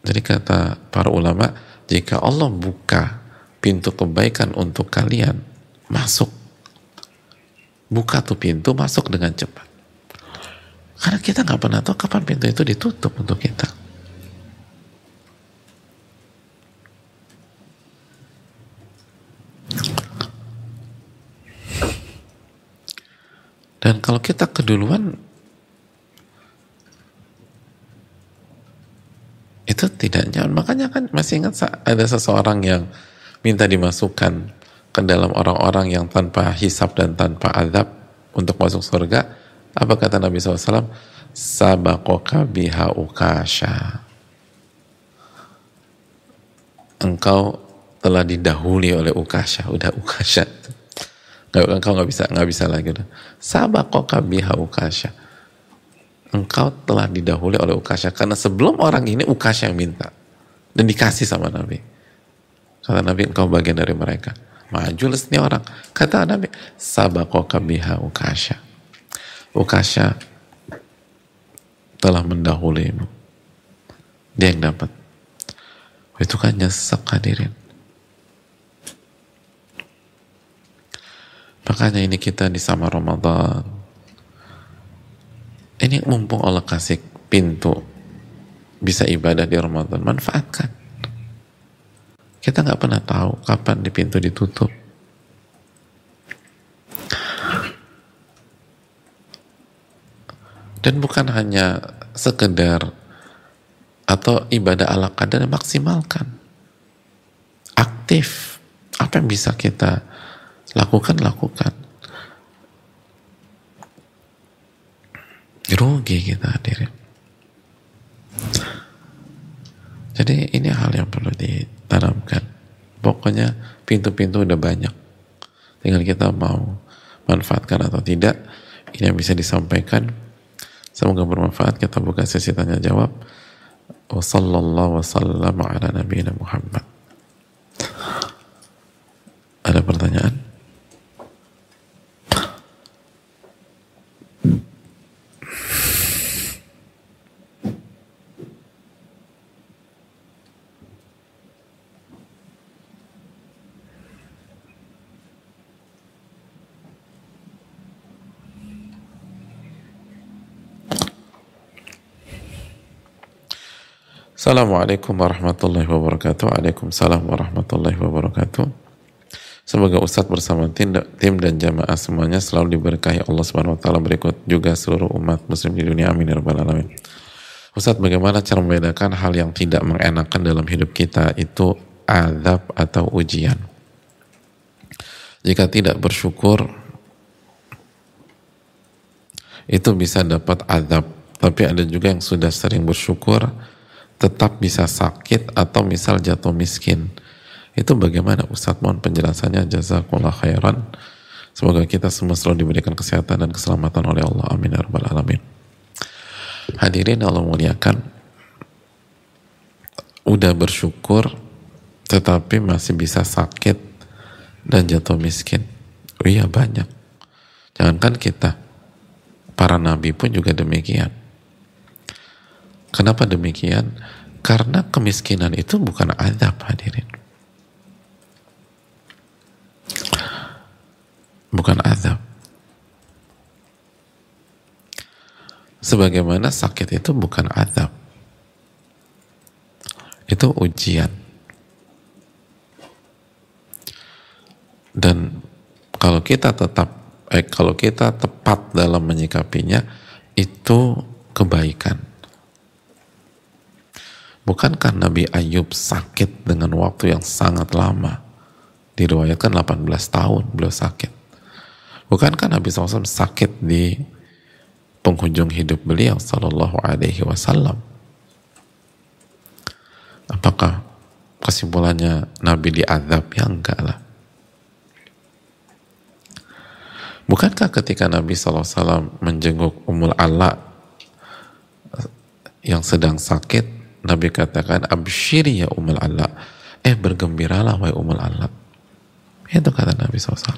[SPEAKER 1] Jadi kata para ulama, jika Allah buka pintu kebaikan untuk kalian, masuk. Buka tuh pintu, masuk dengan cepat. Karena kita nggak pernah tahu kapan pintu itu ditutup untuk kita. Dan kalau kita keduluan, itu tidak nyaman. Makanya kan masih ingat ada seseorang yang minta dimasukkan ke dalam orang-orang yang tanpa hisab dan tanpa azab untuk masuk surga. Apa kata Nabi SAW? Sabaqaka biha Ukasha. Engkau telah didahului oleh Ukasha. Udah Ukasha. Engkau nggak bisa lagi. Sabaqaka biha Ukasha. Engkau telah didahului oleh Ukasha. Karena sebelum orang ini Ukasha yang minta dan dikasih sama Nabi. Kata Nabi, engkau bagian dari mereka. Maju ini orang. Kata Nabi, sabaqaka biha Ukasha. Ukasha telah mendahulimu. Dia yang dapat. Itu kan nyesek hadirin. Makanya ini kita di sama Ramadan. Ini mumpung Allah kasih pintu bisa ibadah di Ramadan, manfaatkan. Kita nggak pernah tahu kapan di pintu ditutup. Dan bukan hanya sekedar atau ibadah ala qadar, maksimalkan. Aktif. Apa yang bisa kita lakukan. Rugi kita hadirin. Jadi ini hal yang perlu ditanamkan. Pokoknya pintu-pintu udah banyak. Tinggal kita mau manfaatkan atau tidak. Ini yang bisa disampaikan. Semoga bermanfaat. Kita buka sesi tanya jawab. Wa sallallahu wa sallama ala nabiyina Muhammad. Ada pertanyaan? Assalamualaikum warahmatullahi wabarakatuh. Waalaikumsalam warahmatullahi wabarakatuh. Semoga Ustadz bersama tim dan jamaah semuanya selalu diberkahi Allah Subhanahu wa taala, berikut juga seluruh umat muslim di dunia, amin ya rabbal alamin. Ustadz, bagaimana cara membedakan hal yang tidak mengenakan dalam hidup kita itu azab atau ujian? Jika tidak bersyukur itu bisa dapat azab, tapi ada juga yang sudah sering bersyukur tetap bisa sakit atau misal jatuh miskin. Itu bagaimana Ustadz? Mohon penjelasannya, jazakumullah khairan. Semoga kita semua selalu diberikan kesehatan dan keselamatan oleh Allah, amin ya rabbal alamin. Hadirin Allah muliakan, udah bersyukur tetapi masih bisa sakit dan jatuh miskin. Oh iya, banyak. Jangankan kita, para nabi pun juga demikian. Kenapa demikian? Karena kemiskinan itu bukan azab hadirin. Bukan azab. Sebagaimana sakit itu bukan azab. Itu ujian. Dan kalau kita tepat dalam menyikapinya, itu kebaikan. Bukankah Nabi Ayub sakit dengan waktu yang sangat lama? Diriwayatkan 18 tahun beliau sakit. Bukankah Nabi SAW sakit di penghujung hidup beliau Sallallahu Alaihi Wasallam? Apakah kesimpulannya Nabi diazab? Ya enggak lah. Bukankah ketika Nabi SAW menjenguk Ummul Ala yang sedang sakit, Nabi katakan, absyiri ya Ummul Ala, bergembiralah wahai Ummul Ala. Itu kata Nabi SAW.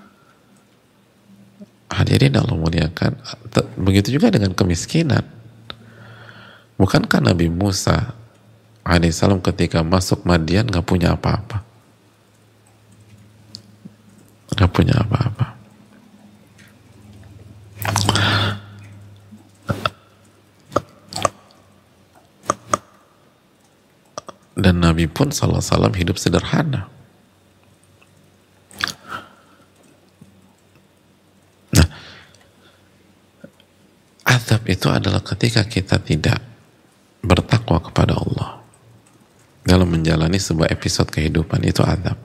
[SPEAKER 1] Hadirin Allah muliakan, begitu juga dengan kemiskinan. Bukankah Nabi Musa alaihissalam ketika masuk Madian gak punya apa-apa? Gak punya apa-apa. Dan Nabi pun SAW hidup sederhana. Nah, azab itu adalah ketika kita tidak bertakwa kepada Allah dalam menjalani sebuah episode kehidupan, itu azab.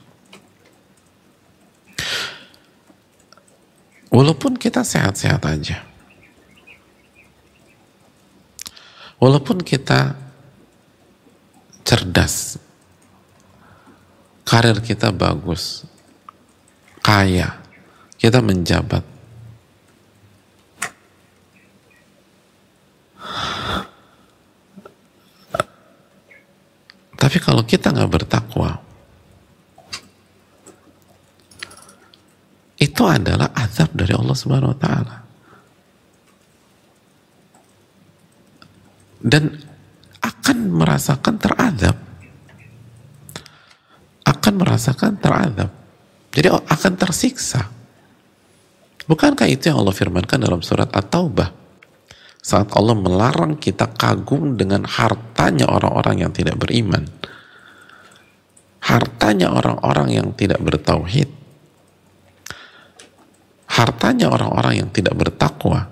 [SPEAKER 1] Walaupun kita sehat-sehat aja, walaupun kita cerdas, karir kita bagus, kaya, kita menjabat, tapi kalau kita nggak bertakwa, itu adalah azab dari Allah Subhanahu wa Ta'ala. Dan akan merasakan terazab. Akan merasakan terazab. Jadi akan tersiksa. Bukankah itu yang Allah firmankan dalam surat At-Taubah? Saat Allah melarang kita kagum dengan hartanya orang-orang yang tidak beriman. Hartanya orang-orang yang tidak bertauhid. Hartanya orang-orang yang tidak bertakwa.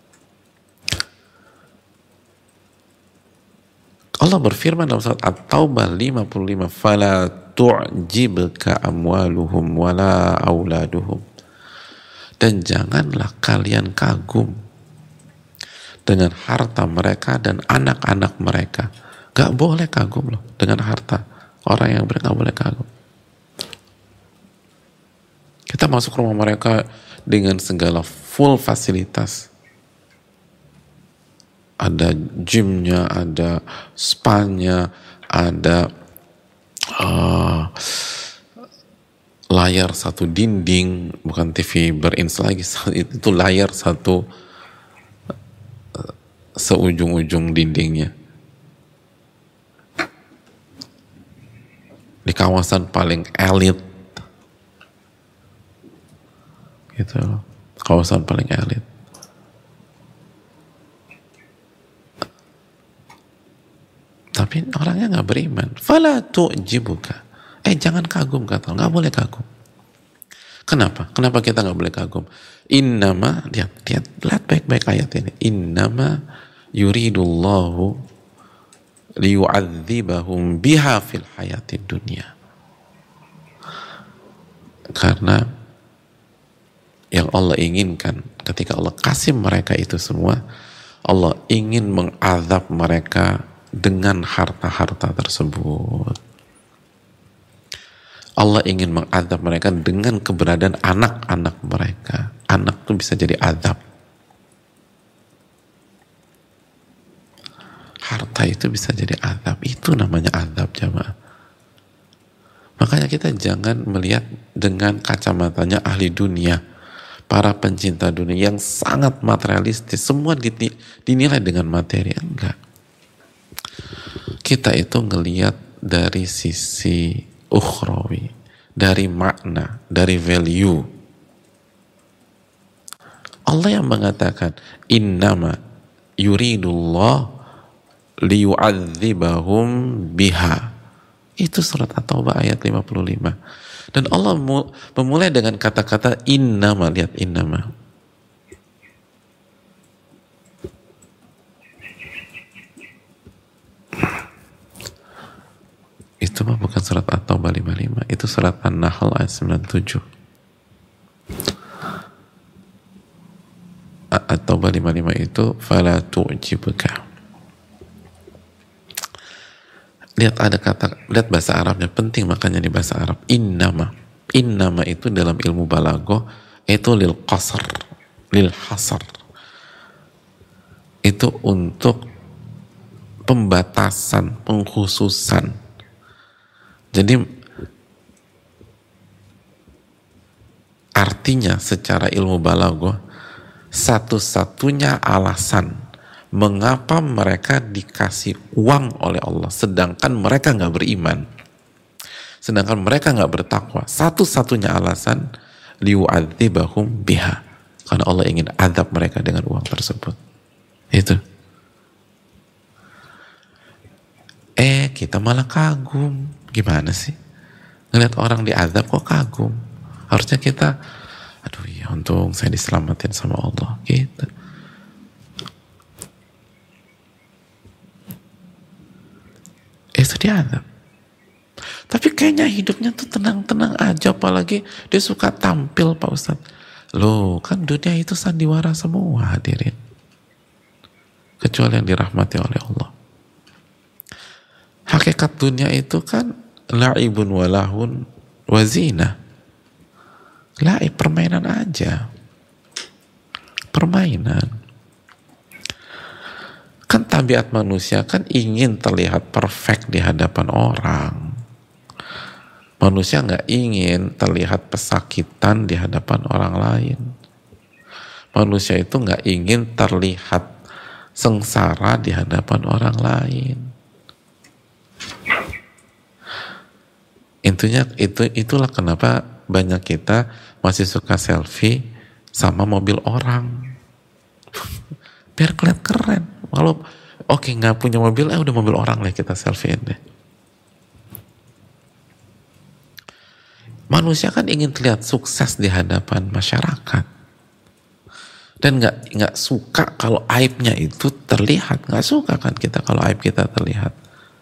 [SPEAKER 1] Allah berfirman dalam surat At-Taubah 55, "Fala tu'jibka amwaluhum wala auladuhum." Dan janganlah kalian kagum dengan harta mereka dan anak-anak mereka. Gak boleh kagum loh dengan harta orang yang gak boleh kagum. Kita masuk rumah mereka dengan segala full fasilitas. Ada gymnya, ada spa-nya, ada layar satu dinding, bukan TV berins lagi, itu layar satu seujung-ujung dindingnya. Di kawasan paling elit, gitu loh, kawasan paling elit. Tapi orangnya nggak beriman. Fala tu'jibuka. Jangan kagum, kata Allah. Nggak boleh kagum. Kenapa? Kenapa kita nggak boleh kagum? Innama, lihat baik-baik ayat ini. Innama yuridullahu liyu'adzibahum biha fil hayatid dunya. Karena yang Allah inginkan ketika Allah kasih mereka itu semua, Allah ingin mengazab mereka dengan harta-harta tersebut. Allah ingin mengazab mereka dengan keberadaan anak-anak mereka. Anak itu bisa jadi azab. Harta itu bisa jadi azab. Itu namanya azab, jamaah. Makanya kita jangan melihat dengan kacamatanya ahli dunia, para pencinta dunia yang sangat materialistis. Semua dinilai dengan materi. Enggak. Kita itu ngelihat dari sisi ukhrawi, dari makna, dari value. Allah yang mengatakan innama yuridullah liyu'adzibahum biha. Itu surat At-Taubah ayat 55. Dan Allah memulai dengan kata-kata innama. Lihat innama. Itu mah bukan surat At-Taubah 55, itu surat An-Nahl ayat 97. At-Taubah 55 itu fala tu'jibuka. Lihat ada kata, lihat bahasa Arabnya, penting makanya di bahasa Arab. Innama. Innama itu dalam ilmu balaghah itu lil qasr, lil hasar. Itu untuk pembatasan, pengkhususan. Jadi artinya secara ilmu balaghah, satu-satunya alasan mengapa mereka dikasih uang oleh Allah sedangkan mereka nggak beriman, sedangkan mereka nggak bertakwa? Satu-satunya alasan liu'adzibahum biha, karena Allah ingin azab mereka dengan uang tersebut. Itu. Kita malah kagum. Gimana sih? Ngeliat orang diazab kok kagum? Harusnya kita, aduh ya untung saya diselamatin sama Allah. Gitu. Itu diazab. Tapi kayaknya hidupnya tuh tenang-tenang aja, apalagi dia suka tampil Pak Ustadz. Loh, kan dunia itu sandiwara semua hadirin. Kecuali yang dirahmati oleh Allah. Hakikat dunia itu kan la'ibun walahun wazina. La'ib, permainan aja. Permainan. Kan tabiat manusia kan ingin terlihat perfect di hadapan orang. Manusia nggak ingin terlihat pesakitan di hadapan orang lain. Manusia itu nggak ingin terlihat sengsara di hadapan orang lain. Intinya itulah kenapa banyak kita masih suka selfie sama mobil orang. Biar kelihatan keren. Kalau oke nggak punya mobil, udah mobil orang lah kita selfiein deh. Manusia kan ingin terlihat sukses di hadapan masyarakat, dan nggak suka kalau aibnya itu terlihat. Nggak suka kan kita kalau aib kita terlihat.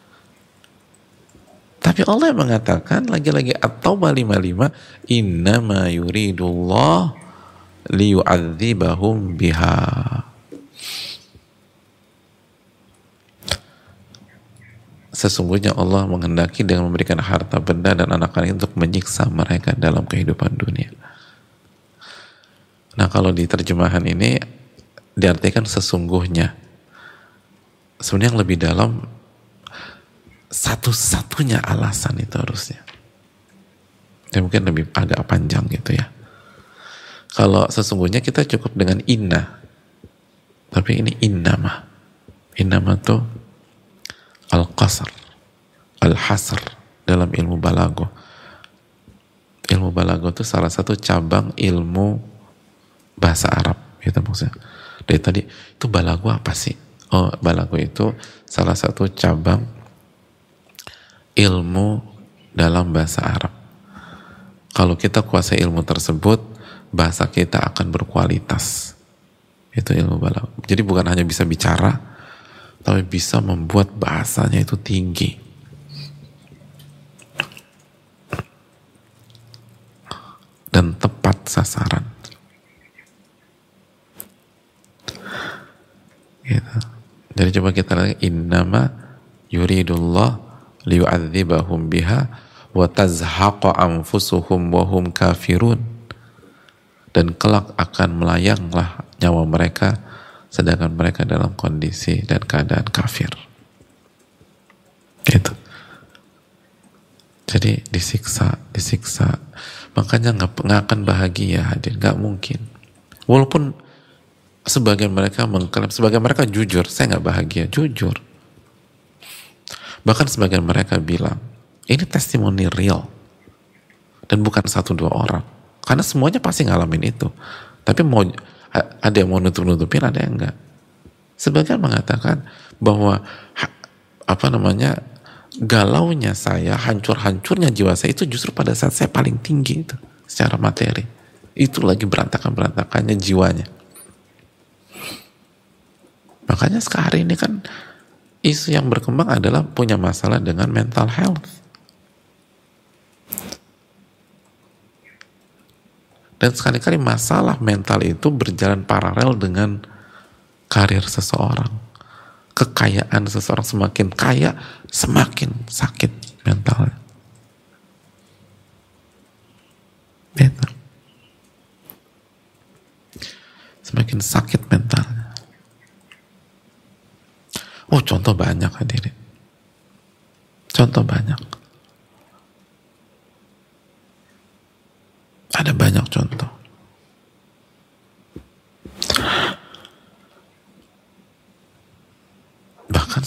[SPEAKER 1] Tapi Allah yang mengatakan lagi-lagi At-Taubah 55, innama yuridullah liyu'adzibahum biha. Sesungguhnya Allah menghendaki dengan memberikan harta benda dan anak-anak untuk menyiksa mereka dalam kehidupan dunia. Nah, kalau di terjemahan ini diartikan sesungguhnya. Sebenarnya yang lebih dalam, satu-satunya alasan itu harusnya. Ya mungkin lebih agak panjang gitu ya. Kalau sesungguhnya kita cukup dengan inna. Tapi ini innama. Innama tuh al-qasr, al-hasr dalam ilmu balago. Ilmu balago itu salah satu cabang ilmu bahasa Arab. Gitu maksudnya. Dari tadi, itu balago apa sih? Oh, balago itu salah satu cabang ilmu dalam bahasa Arab. Kalau kita kuasai ilmu tersebut, bahasa kita akan berkualitas. Itu ilmu balaghah. Jadi bukan hanya bisa bicara, tapi bisa membuat bahasanya itu tinggi. Dan tepat sasaran. Gitu. Jadi coba kita lihat, innama yuridullah liyu'adzibahum biha wa tazhaqa anfusuhum wa hum kafirun, dan kelak akan melayanglah nyawa mereka sedangkan mereka dalam kondisi dan keadaan kafir. Gitu. Jadi disiksa. Makanya nggak akan bahagia, hadir, nggak mungkin. Walaupun sebagian mereka mengklaim, sebagian mereka jujur, saya nggak bahagia, jujur. Bahkan sebagian mereka bilang, ini testimoni real. Dan bukan 1-2 orang. Karena semuanya pasti ngalamin itu. Tapi ada yang mau nutup-nutupin, ada yang enggak. Sebagian mengatakan bahwa galaunya saya, hancur-hancurnya jiwa saya itu justru pada saat saya paling tinggi itu secara materi. Itu lagi berantakan-berantakannya jiwanya. Makanya sekarang ini kan isu yang berkembang adalah punya masalah dengan mental health. Dan sekali-kali masalah mental itu berjalan paralel dengan karir seseorang. Kekayaan seseorang, semakin kaya, semakin sakit mentalnya. Gitu. Semakin sakit mentalnya. Oh, contoh banyak hadirin. Contoh banyak. Ada banyak contoh.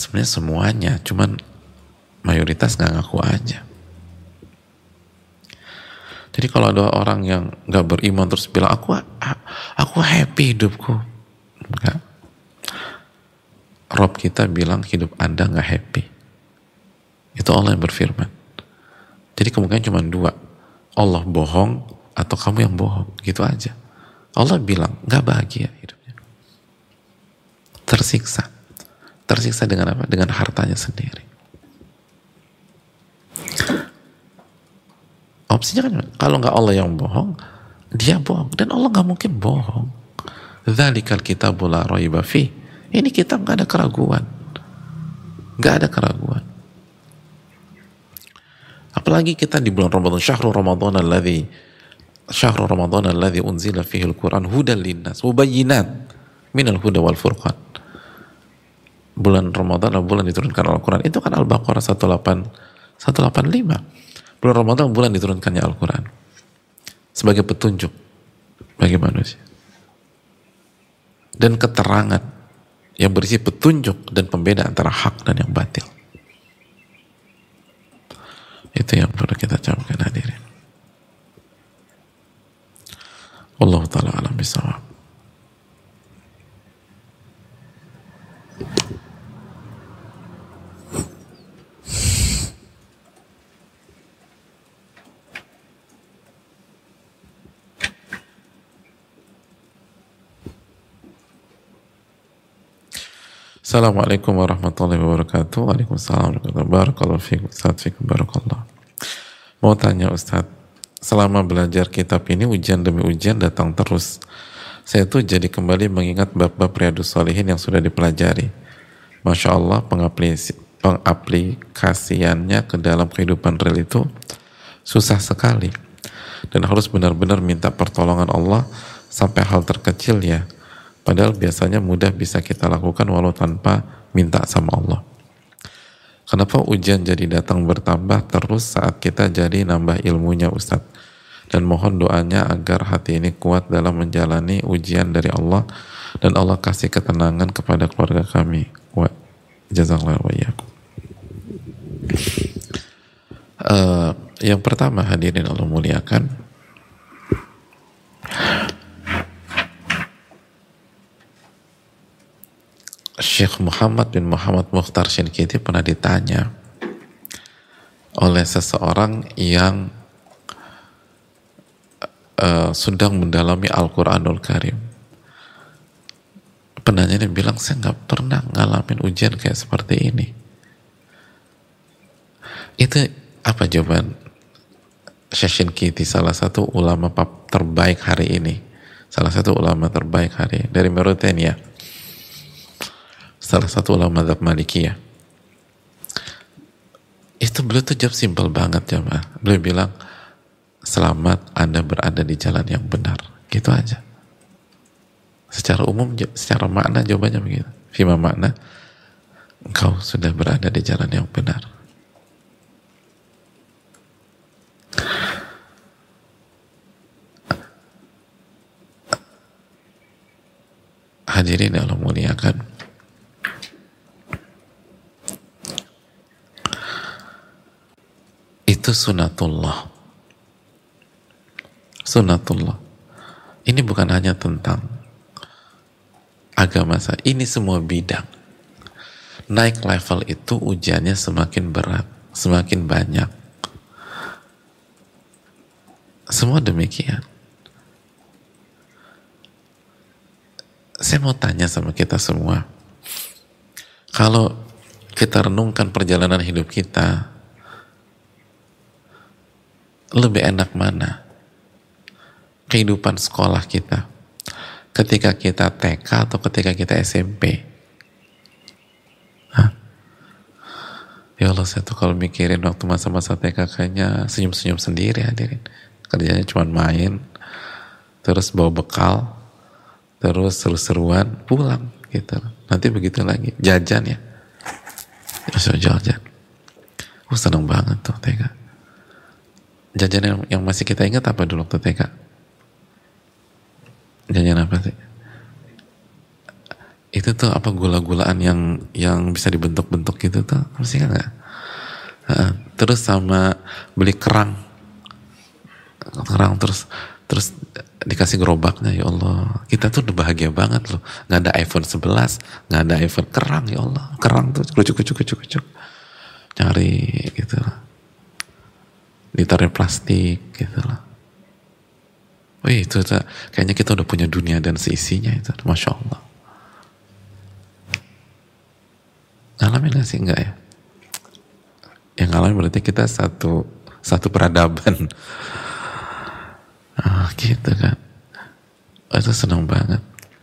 [SPEAKER 1] Sebenarnya semuanya, cuman mayoritas nggak ngaku aja. Jadi kalau ada orang yang nggak beriman terus bilang aku happy hidupku, enggak. Rob kita bilang hidup Anda nggak happy. Itu Allah yang berfirman. Jadi kemungkinan cuma dua, Allah bohong atau kamu yang bohong, gitu aja. Allah bilang nggak bahagia hidupnya, tersiksa dengan apa? Dengan hartanya sendiri. Opsinya kan kalau nggak Allah yang bohong, dia bohong, dan Allah nggak mungkin bohong. Dzalikal kitabul la raiba fi. Ini kitab nggak ada keraguan, nggak ada keraguan. Apalagi kita di bulan Ramadan, syahrul Ramadan alladzi unzila fihi al-Qur'an hudan linnas wa bayyinat minal huda wal furqan. Bulan Ramadan adalah bulan diturunkan Al-Quran. Itu kan Al-Baqarah 185. Bulan Ramadan bulan diturunkannya Al-Quran sebagai petunjuk bagi manusia dan keterangan yang berisi petunjuk dan pembeda antara hak dan yang batil. Itu yang perlu kita camkan, hadirin. Wallahu ta'ala alam bisawab. Assalamualaikum warahmatullahi wabarakatuh. Waalaikumsalam warahmatullahi wabarakatuh. Barakallahu fiikum, Ustaz, fiikum barakallah. Mau tanya Ustaz, selama belajar kitab ini ujian demi ujian datang terus. Saya tuh jadi kembali mengingat bab-bab Riyadhus Shalihin yang sudah dipelajari. Masya Allah, pengaplikasiannya ke dalam kehidupan real itu susah sekali. Dan harus benar-benar minta pertolongan Allah sampai hal terkecil ya. Padahal biasanya mudah bisa kita lakukan walau tanpa minta sama Allah. Kenapa ujian jadi datang bertambah terus saat kita jadi nambah ilmunya Ustadz? Dan mohon doanya agar hati ini kuat dalam menjalani ujian dari Allah dan Allah kasih ketenangan kepada keluarga kami. Wa jazakallahu wa iyyakum. Yang pertama, hadirin Allah muliakan, Syekh Muhammad bin Muhammad Mukhtar Shinkiti pernah ditanya oleh seseorang yang sedang mendalami Al-Quranul Karim. Penanyanya bilang, saya nggak pernah ngalamin ujian kayak seperti ini. Itu apa jawaban Syekh Shinkiti, salah satu ulama terbaik hari ini, salah satu ulama terbaik hari ini, dari Mauritania, salah satu ulama mazhab Malikiyah. Itu beliau tuh jawab simpel banget jemaah. Beliau bilang, selamat Anda berada di jalan yang benar. Gitu aja. Secara umum, secara makna jawabannya begitu. Fima makna, engkau sudah berada di jalan yang benar. Hadirin Allah muliakan, itu sunatullah. Sunatullah. Ini bukan hanya tentang agama saya, ini semua bidang. Naik level itu ujiannya semakin berat, semakin banyak. Semua demikian. Saya mau tanya sama kita semua, kalau kita renungkan perjalanan hidup kita, lebih enak mana? Kehidupan sekolah kita ketika kita TK atau ketika kita SMP? Hah? Ya Allah, saya tuh kalau mikirin waktu masa-masa TK kayaknya senyum-senyum sendiri, hadirin. Kerjanya cuma main, terus bawa bekal, terus seru-seruan, pulang gitu. Nanti begitu lagi, jajan ya. Jajan. Seneng banget tuh TK. Jajan yang masih kita ingat apa dulu waktu TK? Jajan apa sih? itu tuh apa gula-gulaan yang bisa dibentuk-bentuk gitu tuh, masih kan nggak? Terus sama beli kerang terus dikasih gerobaknya. Ya Allah, kita tuh udah bahagia banget loh, nggak ada iPhone 11, nggak ada iPhone, kerang. Ya Allah, kerang tuh kucuk nyari gitu lah, ditaruh plastik gitu lah. Wih, itu kayaknya kita udah punya dunia dan seisinya itu, Masya Allah. Ngalamin gak sih? Enggak ya? Yang ngalamin berarti kita satu peradaban. Gitu kan. Itu senang banget.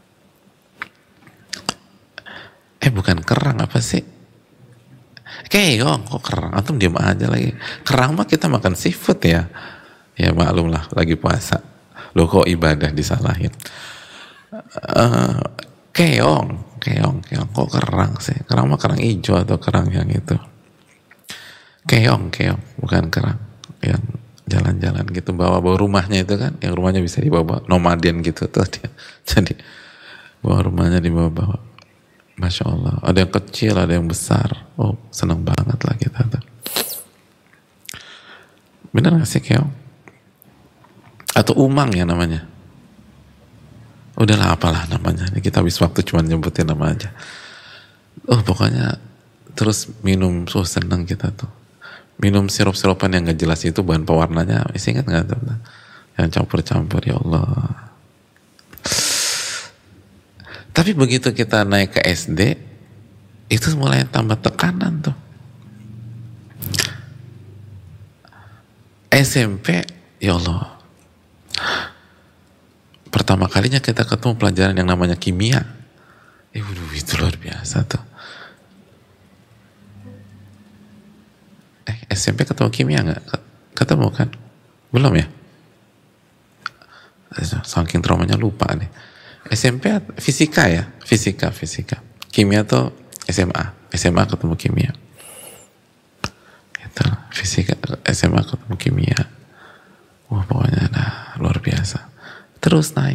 [SPEAKER 1] Bukan kerang, apa sih? Keong, kok kerang? Antum diam aja lagi. Kerang mah kita makan seafood ya. Ya maklum lah, lagi puasa. Loh kok ibadah disalahin. Keong, kok kerang sih? Kerang mah kerang hijau atau kerang yang itu. Keong, bukan kerang. Yang jalan-jalan gitu, bawa rumahnya itu kan, yang rumahnya bisa dibawa, nomaden gitu tuh dia. Jadi bawa rumahnya dibawa. Masya Allah, ada yang kecil, ada yang besar. Oh, senang banget lah kita tuh. Bener gak sih keong? Atau umang ya namanya? Udahlah, apalah namanya. Ini kita habis waktu cuma nyebutin nama aja. Oh, pokoknya terus minum, senang kita tuh. Minum sirup-sirupan yang gak jelas itu, bahan pewarnanya, masih ingat gak tuh? Yang campur-campur, ya Allah. Tapi begitu kita naik ke SD, itu mulai tambah tekanan tuh. SMP, ya Allah. Pertama kalinya kita ketemu pelajaran yang namanya kimia. Itu luar biasa tuh. SMP ketemu kimia nggak? Ketemu kan? Belum ya? Saking traumanya lupa nih. SMP fisika ya? Fisika. Kimia tuh SMA ketemu kimia. Itu fisika, SMA ketemu kimia. Wah, pokoknya luar biasa. Terus naik.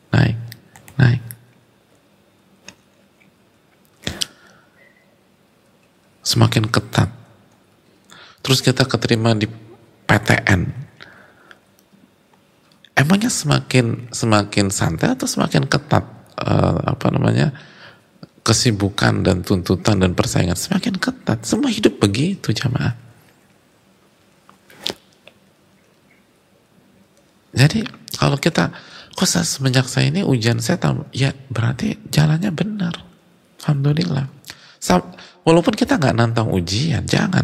[SPEAKER 1] Semakin ketat. Terus kita keterima di PTN. Emangnya semakin santai atau semakin ketat kesibukan dan tuntutan dan persaingan? Semakin ketat. Semua hidup begitu, jamaah. Jadi kalau kita semenjak saya ini ujian saya ya berarti jalannya benar. Alhamdulillah. Walaupun kita nggak nantang ujian, jangan.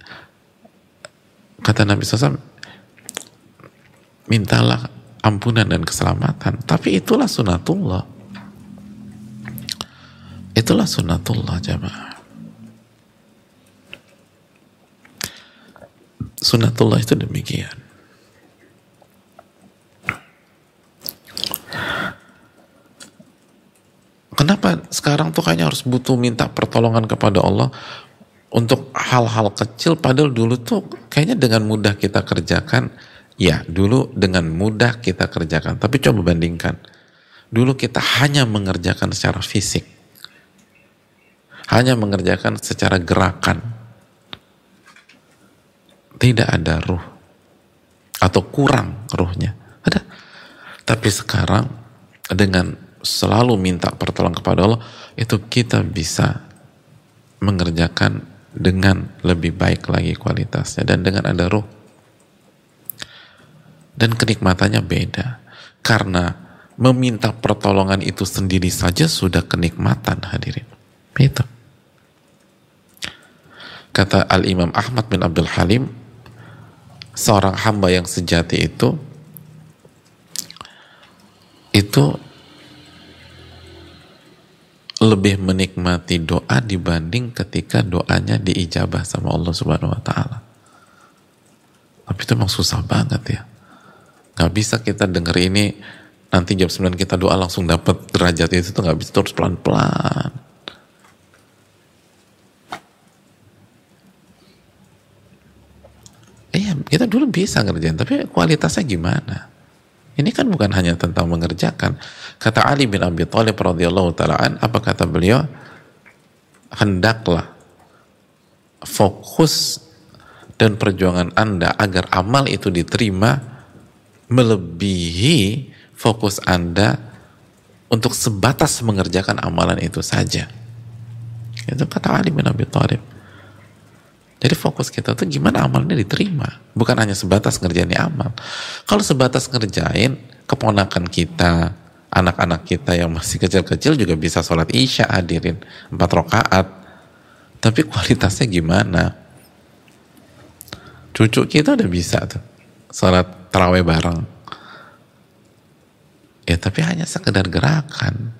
[SPEAKER 1] Kata Nabi SAW, mintalah ampunan dan keselamatan. Tapi itulah sunatullah. Itulah sunatullah, jamaah. Sunatullah itu demikian. Kenapa sekarang tuh kayaknya harus butuh minta pertolongan kepada Allah untuk hal-hal kecil, padahal dulu tuh kayaknya dengan mudah kita kerjakan. Ya, dulu dengan mudah kita kerjakan. Tapi coba bandingkan. Dulu kita hanya mengerjakan secara fisik. Hanya mengerjakan secara gerakan. Tidak ada ruh. Atau kurang ruhnya. Ada. Tapi sekarang dengan selalu minta pertolongan kepada Allah, itu kita bisa mengerjakan dengan lebih baik lagi kualitasnya dan dengan ada ruh. Dan kenikmatannya beda. Karena meminta pertolongan itu sendiri saja sudah kenikmatan, hadirin. Itu. Kata Al-Imam Ahmad bin Abdul Halim, seorang hamba yang sejati itu lebih menikmati doa dibanding ketika doanya diijabah sama Allah Subhanahu wa Ta'ala. Tapi itu emang susah banget ya. Gak bisa kita denger ini nanti jam 9 kita doa langsung dapat derajat itu tuh gak bisa, terus pelan-pelan. Iya, kita dulu bisa ngerjain, tapi kualitasnya gimana? Ini kan bukan hanya tentang mengerjakan. Kata Ali bin Abi Thalib radhiyallahu ta'ala apa kata beliau? Hendaklah fokus dan perjuangan Anda agar amal itu diterima melebihi fokus Anda untuk sebatas mengerjakan amalan itu saja. Itu kata Ali bin Abi Thalib. Jadi fokus kita tuh gimana amalnya diterima, bukan hanya sebatas ngerjain amal. Kalau sebatas ngerjain, keponakan kita, anak-anak kita yang masih kecil-kecil juga bisa sholat isya hadirin 4 rakaat. Tapi kualitasnya gimana? Cucu kita udah bisa tuh sholat tarawih bareng. Ya tapi hanya sekedar gerakan.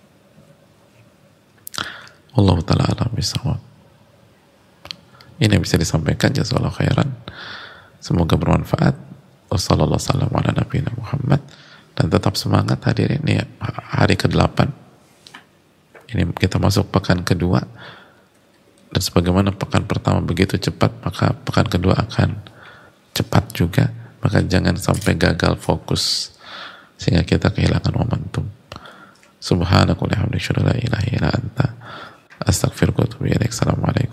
[SPEAKER 1] Allah ta'ala alam bisawab. Ini yang bisa disampaikan, jazakallahu khairan. Semoga bermanfaat. Wassalamualaikum warahmatullahi wabarakatuh. Dan tetap semangat hadirin. Ini hari ke-8. Ini kita masuk pekan kedua. Dan sebagaimana pekan pertama begitu cepat, maka pekan kedua akan cepat juga. Maka jangan sampai gagal fokus sehingga kita kehilangan momentum. Subhanakallahumma wa bihamdika, la ilaha illa anta, astaghfiruka wa atubu ilaik. Assalamualaikum.